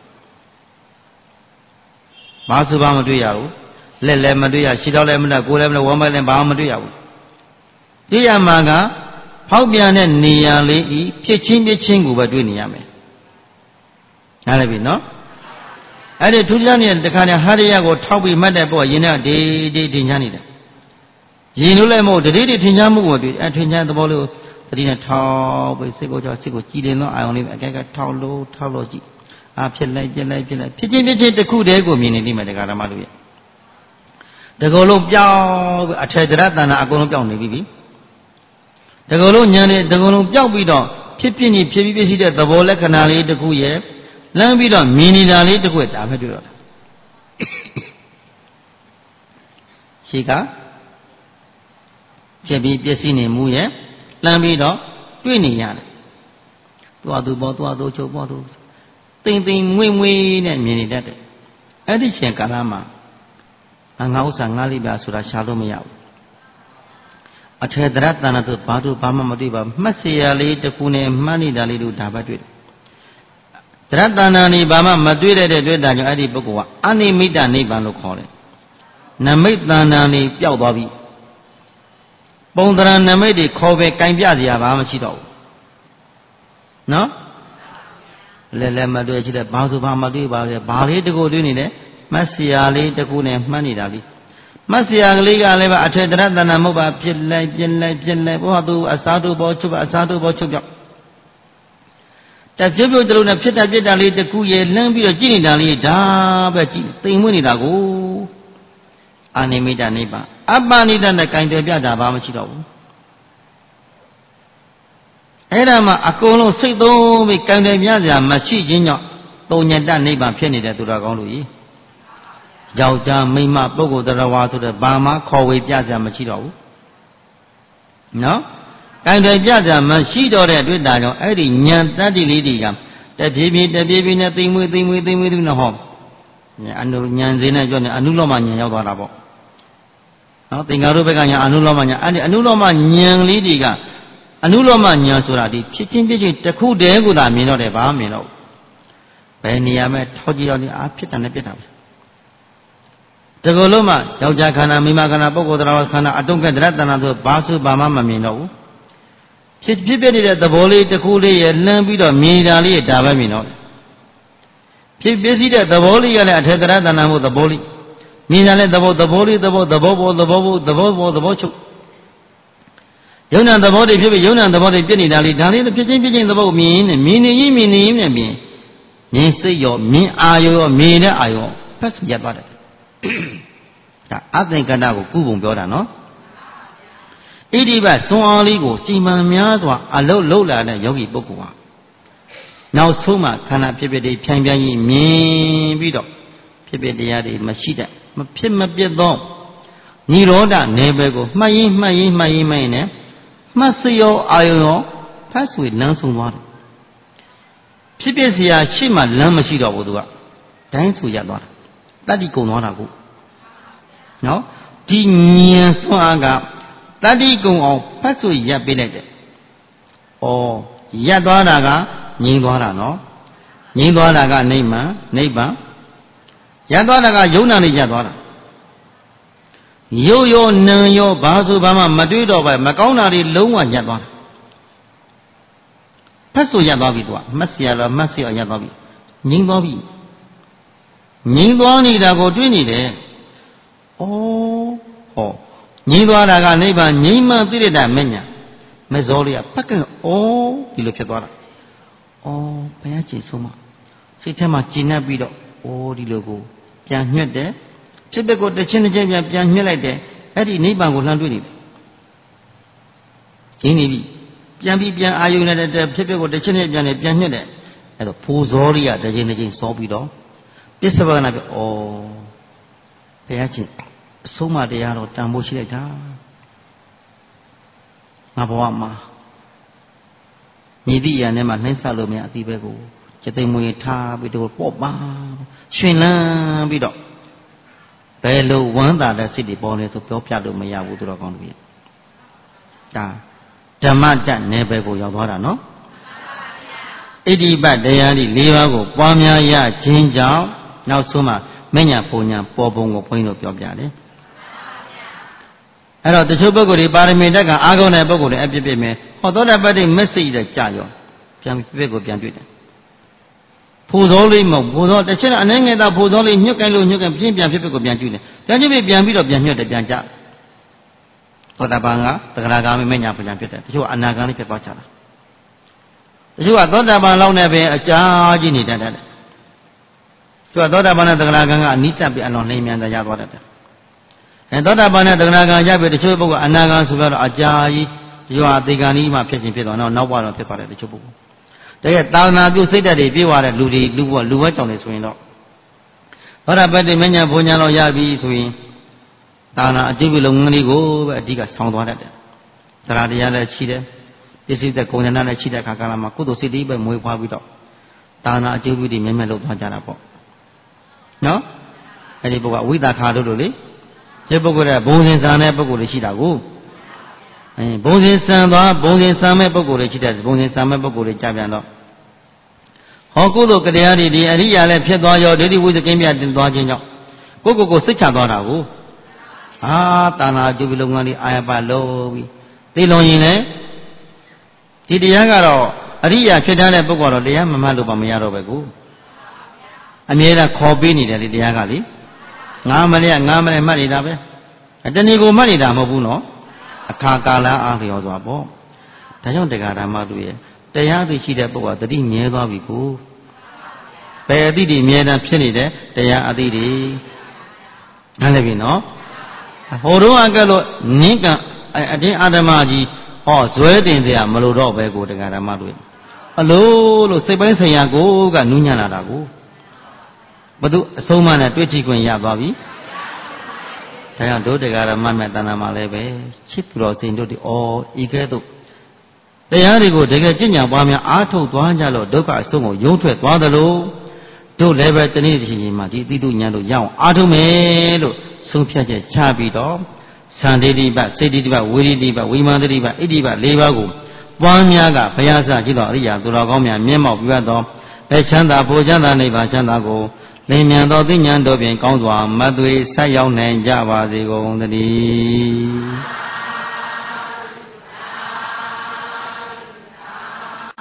ဘာဆိုဘာမတွေ့ရဘူးလက်လည်းမတွေ့ရခြေထောက်လည်းမတွေ့ကိုယ်လည်းမတွေ့ဝမ်းပိုက်လည်းဘာမှမတွေ့ရဘူးတွေ့ရမှာကဖောက်ပြန်တဲ့နေရာလေးဤဖြစ်ချင်းဖြစ်ချင်းကိုပဲတွေ့နေရမယ်နားလည်ပြီနော်အဲ့ဒီထူးခြားနေတဲ့တခါတည်းဟာရယကိုထောက်ပြီးမှတ်တဲ့ပေါ့ရင်နဲ့ဒေဒေထင်ရှားနေတယ်ရင်လို့လည်းမဟုတ်တတိတိထင်ရှားမှုကိုတွေ့အထင်ရှားသဘောလို့တတိနဲ့ထောက်ပြီးစိတ်ကိုကြောစိတ်ကိုကြည်တယ်လို့အာရုံလေးအကဲကထောက်လို့ထောက်လို့ကြည့်အာဖြစ်လိုက်ပြလိုက်ပြလိုက်ဖြစ်ချင်းဖြစ်ချင်းတစ်ခုတည်းကိုမြင်နေလိမ့်မယ်တရားဓမ္မတို့ရဲ့တကောလုံးပြောင်းအထေတရတဏ္ဍာအကုန်လုံးပြောင်းနေပြီပြီတကောလုံးဉာဏ်နဲ့တကောလုံးပြောက်ပြီးတော့ဖြစ်ဖြစ်နေဖြစ်ပြီးပြည့်တဲ့သဘောလက္ခဏာလေးတစ်ခုရဲ့လမ်းပြီးတော့မြင်နေတာလေးတစ်ခုဒါပဲတွေ့တော့ရှိကဖြစ်ပြီးပြည့်နေမှုရဲ့လမ်းပြီးတော့တွေ့နေရတယ်တွားသူပေါ်တွားသူချုပ်ပေါ်သူတိမ်တိမ်မွေ့မွေ့နဲ့မြင်နေတတ်တယ်အဲ့ဒီချိန်ကာလမှာငါဥစ္စာငါလိပါဆိုတာရှာလို့မရဘူးအထေတရတဏ္ဍတို့ဘာတို့ဘာမှမတွေ့ပါမှတ်เสียလေးတစ်ခုနဲ့မှတ်နေတာလေးတို့ဒါပဲတွေ့တယ်တရတဏ္ဍနေဘာမှမတွေ့တဲ့တွေ့တာကြောင့်အဲ့ဒီပုဂ္ဂိုလ်ကအနိမိတနိဗ္ဗာန်လို့ခေါ်တယ်နမိတ်တဏ္ဍနေပျောက်သွားပြီပုံတရနမိတ်တွေခေါ်ပဲကင်ပြစရာဘာမှမရှိတော့ဘူးနော်လဲလဲမတွေ့ရှိတဲ့ဘာဆိုဘာမတွေ့ပါလေဘာလေးတကူတွေ့နေတယ်မှတ်เสียလေးတကူနဲ့မှတ်နေတာလေးမှတ်เสียကလေးကလည်းပဲအထေတရတဏ္ဍမဟုတ်ပါဖြစ်လိုက်ပြင်းလိုက်ပြင်းလိုက်ဘောသူအစားတို့ဘောချုပ်အစားတို့ဘောချုပ်ပြောက်တပြို့ပြို့တလုံးနဲ့ဖြစ်တာပြစ်တာလေးတကူရဲ့လမ်းပြီးတော့ကြည့်နေတာလေးဒါပဲကြည့်တိမ်မွေးနေတာကိုအာနိမိတနိဗ္ဗာန်အပ္ပနိဒနဲ့ကင်တယ်ပြတာဘာမှမရှိတော့ဘူးအဲ့ဒါမှအကုန်လုံးစိတ်သုံးပြီးကင်တယ်ပြစရာမရှိခြင်းကြောင့်သုံးညတနိဗ္ဗာန်ဖြစ်နေတဲ့သူတော်ကောင်းတို့ကြီးယောက်ျားမိန်းမပုဂ္ဂိုလ်တရားဝါဆိုတဲ့ဘာမှခေါ်ဝေပြစရာမရှိတော့ဘူးနော်ကင်တယ်ပြစရာမရှိတော့တဲ့အတွက်ဒါကြောင့်အဲ့ဒီဉာဏ်တတ္တိလေးတွေကတပြေးပြေးတပြေးပြေးနဲ့သိမ့်မွေးသိမ့်မွေးသိမ့်မွေးသိမ့်နဲ့ဟောအနုဉာဏ်စင်းနဲ့ပြောနေအနုလောမဉာဏ်ရောက်သွားတာပေါ့နော်သင်္ကာရုပ္ပကညာအနုလောမညာအဲ့ဒီအနုလောမဉာဏ်လေးတွေကအနုလောမဉာဏ်ဆိုတာဒီဖြစ်ချင်းဖြစ်ချင်းတစ်ခုတည်းကိုသာမြင်တော့တယ်ဘာမှမြင်တော့ဘယ်နေရာမှာထောက်ကြည့်တော့ဒီအာဖြစ်တယ်နဲ့ပြစ်တာပဲတကယ်လို့မှယောက်ျားခန္ဓာမိန်းမခန္ဓာပုဂ္ဂိုလ်တရားခန္ဓာအတုံးကတ္တရတဏ္ဍဆိုဘာဆိုဘာမှမမြင်တော့ဘူးဖြစ်ဖြစ်ပြနေတဲ့သဘောလေးတစ်ခုလေးရဲ့လှမ်းပြီးတော့မြင်တာလေးဒါပဲမြင်တော့ဖြစ်ပြစီတဲ့သဘောလေးကလည်းအထေတရတဏ္ဍမို့သဘောလေးမြင်တာလည်းသဘောသဘောလေးသဘောသဘောပေါ်သဘောပေါ်သဘောပေါ်သဘောချုပ်ယုံနာသဘောတွေဖြစ်ပြီးယုံနာသဘောတွေပြည့်နေတာလေးဒါလေးဖြစ်ချင်းဖြစ်ချင်းသဘောမြင်နေမြင်နေရင်မြင်နေရင်မြင်မြင်စိတ်ရောမြင်အာရောရောမြင်တဲ့အာရောဖတ်ရသွားတယ်ဒါအသင်္ကတ္တကိုကုပုံပြောတာနော်ဣတိပစွန်အားလေးကိုကြည်မှန်များစွာအလုတ်လုတ်လာတဲ့ယောဂီပုဂ္ဂိုလ်ဟာနောက်ဆုံးမှခန္ဓာဖြစ်ဖြစ်တွေဖြိုင်ဖြိုင်ကြီးမြင်ပြီးတော့ဖြစ်ဖြစ်တရားတွေမရှိတဲ့မဖြစ်မပြတ်သောនិရောဓနယ်ပယ်ကိုမှတ်ရင်မှတ်ရင်မှတ်ရင်မှတ်ရင်နဲ့မှတ်စရောအာယုံရောဖတ်ဆွေလမ်းဆုံးသွားတယ်ဖြစ်ဖြစ်เสียရှေ့မှာလမ်းမရှိတော့ဘူးသူကဒိုင်းဆိုရသွားတာတတ္တိကုံသွားတာကိုနော်ဒီဉာဏ်ဆွမ်းအားကတတ္တိကုံအောင်ဖတ်ဆွေရပ်ပေးလိုက်တယ်ဩရပ်သွားတာကငြိမ်းသွားတာနော်ငြိမ်းသွားတာကနိဗ္ဗာန်နိဗ္ဗာန်ရပ်သွားတာကယုံနာနဲ့ရပ်သွားတာရုပ်ရောနာမ်ရောဘာဆိုဘာမှမတွေ့တော့ပဲမကောင်းတာတွေလုံးဝရပ်သွားတာဖတ်ဆိုရပ်သွားပြီသူကမတ်เสียလားမတ်เสียရပ်သွားပြီငြိမ်းသွားပြီငြိမ်းသွားနေတာကိုတွေ့နေတယ်ဩဟောငြိမ်းသွားတာကနိဗ္ဗာန်ငြိမ်းမှသိတဲ့တာမညာမဇောလေးကဖတ်ကဩဒီလိုဖြစ်သွားတာဩဘုရားကြည်ဆုံးမစိတ်ထဲမှာကျဉ်တ်ပြီးတော့ဩဒီလိုကိုပြန်ညှက်တယ်ဖြစ်တဲ့ကိုတစ်ချင်းတစ်ချင်းပြန်ပြန်ညှက်လိုက်တယ်အဲ့ဒီနိဗ္ဗာန်ကိုလှမ်းတွေ့နေပြီကျင်းနေပြီပြန်ပြီးပြန်အာယုန်နဲ့တဲ့ဖြစ်တဲ့ကိုတစ်ချင်းတစ်ပြန်နဲ့ပြန်ညှက်တယ်အဲ့တော့ဖိုးဇောလေးကတစ်ချင်းတစ်ချင်းစောပြီးတော့ပစ္စဝကနာပြောဩဘုရားချင်းအဆုံးမတရားတော့တန်ဖိုးရှိလိုက်တာငါဘဝမှာမြည်သည့်ရန်ထဲမှာနှိမ့်ဆက်လို့မရအတိပဲကိုကျသိမ်မွေထားပြီးတော့ပေါ့ပါရှင်လန်းပြီးတော့ဘယ်လိုဝမ်းသာတဲ့စိတ်တွေပေါ်နေဆိုပြောပြလို့မရဘူးသူတော်ကောင်းတို့ရဲ့ဒါဓမ္မတတ်နယ်ပယ်ကိုရောက်သွားတာနော်ဣတိပတ်တရားဒီ၄ပါးကိုပွားများရခြင်းကြောင့်နောက်ဆုံးမှမညာပုံညာပေါ်ပုံကိုဘုန်းကြီးတို့ပြောပြတယ်အဲ့တော့တချို့ပုဂ္ဂိုလ်တွေပါရမီတက်ကအားကောင်းတဲ့ပုဂ္ဂိုလ်တွေအပြစ်ပြစ်မယ်ဟောသောတာပတ္တိမက်ဆေ့တဲ့ကြာရောပြန်ပြစ်ကိုပြန်တွေ့တယ်ဖိုသောလေးမဟုတ်ဖိုသောတစ်ချက်အနေငယ်သာဖိုသောလေးညှွတ်ကိုင်းလို့ညှွတ်ကိုင်းပြင်းပြန်ဖြစ်ဖြစ်ကိုပြန်ကျွတယ်ပြန်ကျွပြီးပြန်ပြီးတော့ပြန်ညှွတ်တယ်ပြန်ကြသောတာပန်ကသဂရဂါမိမညာပြန်ဖြစ်တယ်တချို့အနာဂါလေးဖြစ်သွားကြတာတချို့ကသောတာပန်လောက်နဲ့ပဲအကြာကြီးနေတတ်တယ်တချို့ကသောတာပန်နဲ့သဂရဂါကအနိစ္စပြအလွန်နှိမ်မြန်တရသွားတတ်တယ်အဲသောတာပန်နဲ့သဂရဂါရပြီတချို့ပုဂ္ဂိုလ်အနာဂါဆိုတော့အကြာကြီးရွာတေကန်ကြီးမှဖြစ်ချင်းဖြစ်သွားတော့နောက်ဘဝတော့ဖြစ်သွားတယ်တချို့ပုဂ္ဂိုလ်တကယ်သာသနာပြုစိတ်ဓာတ်တွေပြေးသွားတဲ့လူတွေလူဘလူဘကြောင့်နေဆိုရင်တော့သောတာပတ္တိမညာဘုံညာတော့ရပြီဆိုရင်သာသနာအကျိုးပြုလုပ်ငန်းလေးကိုပဲအဓိကဆောင်သွားတတ်တယ်သရတရားလည်းရှိတယ်ပစ္စည်းသက်ကုန်ဉာဏ်နဲ့ရှိတဲ့အခါကာလမှာကုသိုလ်စိတ်တွေပဲမွေးဖွားပြီးတော့သာသနာအကျိုးပြုတွေမြဲမြဲလုပ်သွားကြတာပေါ့နော်အဲ့ဒီပုဂ္ဂိုလ်အဝိသခါတို့လို့လေဒီပုဂ္ဂိုလ်ကဘုံစဉ်ဆံတဲ့ပုဂ္ဂိုလ်တွေရှိတာကိုအဲဘုံစဉ်ဆံသွားဘုံစဉ်ဆံမဲ့ပုဂ္ဂိုလ်တွေရှိတဲ့ဘုံစဉ်ဆံမဲ့ပုဂ္ဂိုလ်တွေကြပြန်တော့ဟောကုသိုလ်ကတရားတွေဒီအရိယာလည်းဖြစ်သွားရောဒိဋ္ဌိဝိသကိမြတ်တင်သွားခြင်းကြောင့်ကိုယ့်ကိုယ်ကိုစိတ်ချသွားတာကိုအာတာနာအကျိုးပြုလုပ်ငန်းလေးအာရပလို့ပြီးသိလွန်ရင်လည်းဒီတရားကတော့အရိယာဖြစ်တဲ့ပုဂ္ဂိုလ်တော့တရားမမှတ်လို့ပါမရတော့ပဲကိုအမြဲတမ်းခေါ်ပေးနေတယ်ဒီတရားကလေငါမလဲငါမလဲမှတ်နေတာပဲတဏီကိုမှတ်နေတာမဟုတ်ဘူးနော်အခါကာလအားလျော်စွာပေါ့ဒါကြောင့်တရားဓမ္မတို့ရဲ့တရားသိရှိတဲ့ပုဂ္ဂိုလ်ကတတိမြဲသွားပြီကိုဘယ်အသည့်ဒီမြဲတမ်းဖြစ်နေတယ်တရားအသည့်ဒီနားလည်ပြီနော်ဟိုတော့အကဲလို့နင်းကအတင်းအာဓမ္မကြီးဟောဇွဲတင်เสียမလို့တော့ပဲကိုတရားဓမ္မတို့အလိုလို့စိတ်ပိုင်းဆိုင်ရာကိုကနူးညံ့လာတာကိုဘသူအဆုံးမနဲ့တွေ့ကြည့်ခွင့်ရသွားပြီဒါကြောင့်ဒုတရားဓမ္မမြတ်တဏ္ဍာမှာလည်းပဲချစ်သူတော်စင်တို့ဒီဩဤကဲ့သို့တရားတွေကိုတကယ်ကြင်ညာပွားများအားထုတ်သွားကြလို့ဒုက္ခအဆုံးကိုရုံးထွက်သွားသလိုတို့လည်းပဲတနေ့တစ်ချိန်မှာဒီအတိတုဉာဏ်တို့ရအောင်အားထုတ်မယ်လို့ဆုံးဖြတ်ချက်ချပြီးတော့သံဒိဋ္ဌိပစေတသိပဝိရိတိပဝိမာန်တတိပဣတိပ၄ပါးကိုပွားများကဘုရားဆရာကြီးတော်အရိယာသူတော်ကောင်းများမျက်မှောက်ပြုသောပဲချမ်းသာဘုချမ်းသာနိဗ္ဗာန်ချမ်းသာကိုလင်းမြန်သောသိဉာဏ်တို့ဖြင့်ကောင်းစွာမသွေဆက်ရောက်နိုင်ကြပါစေကုန်သတည်း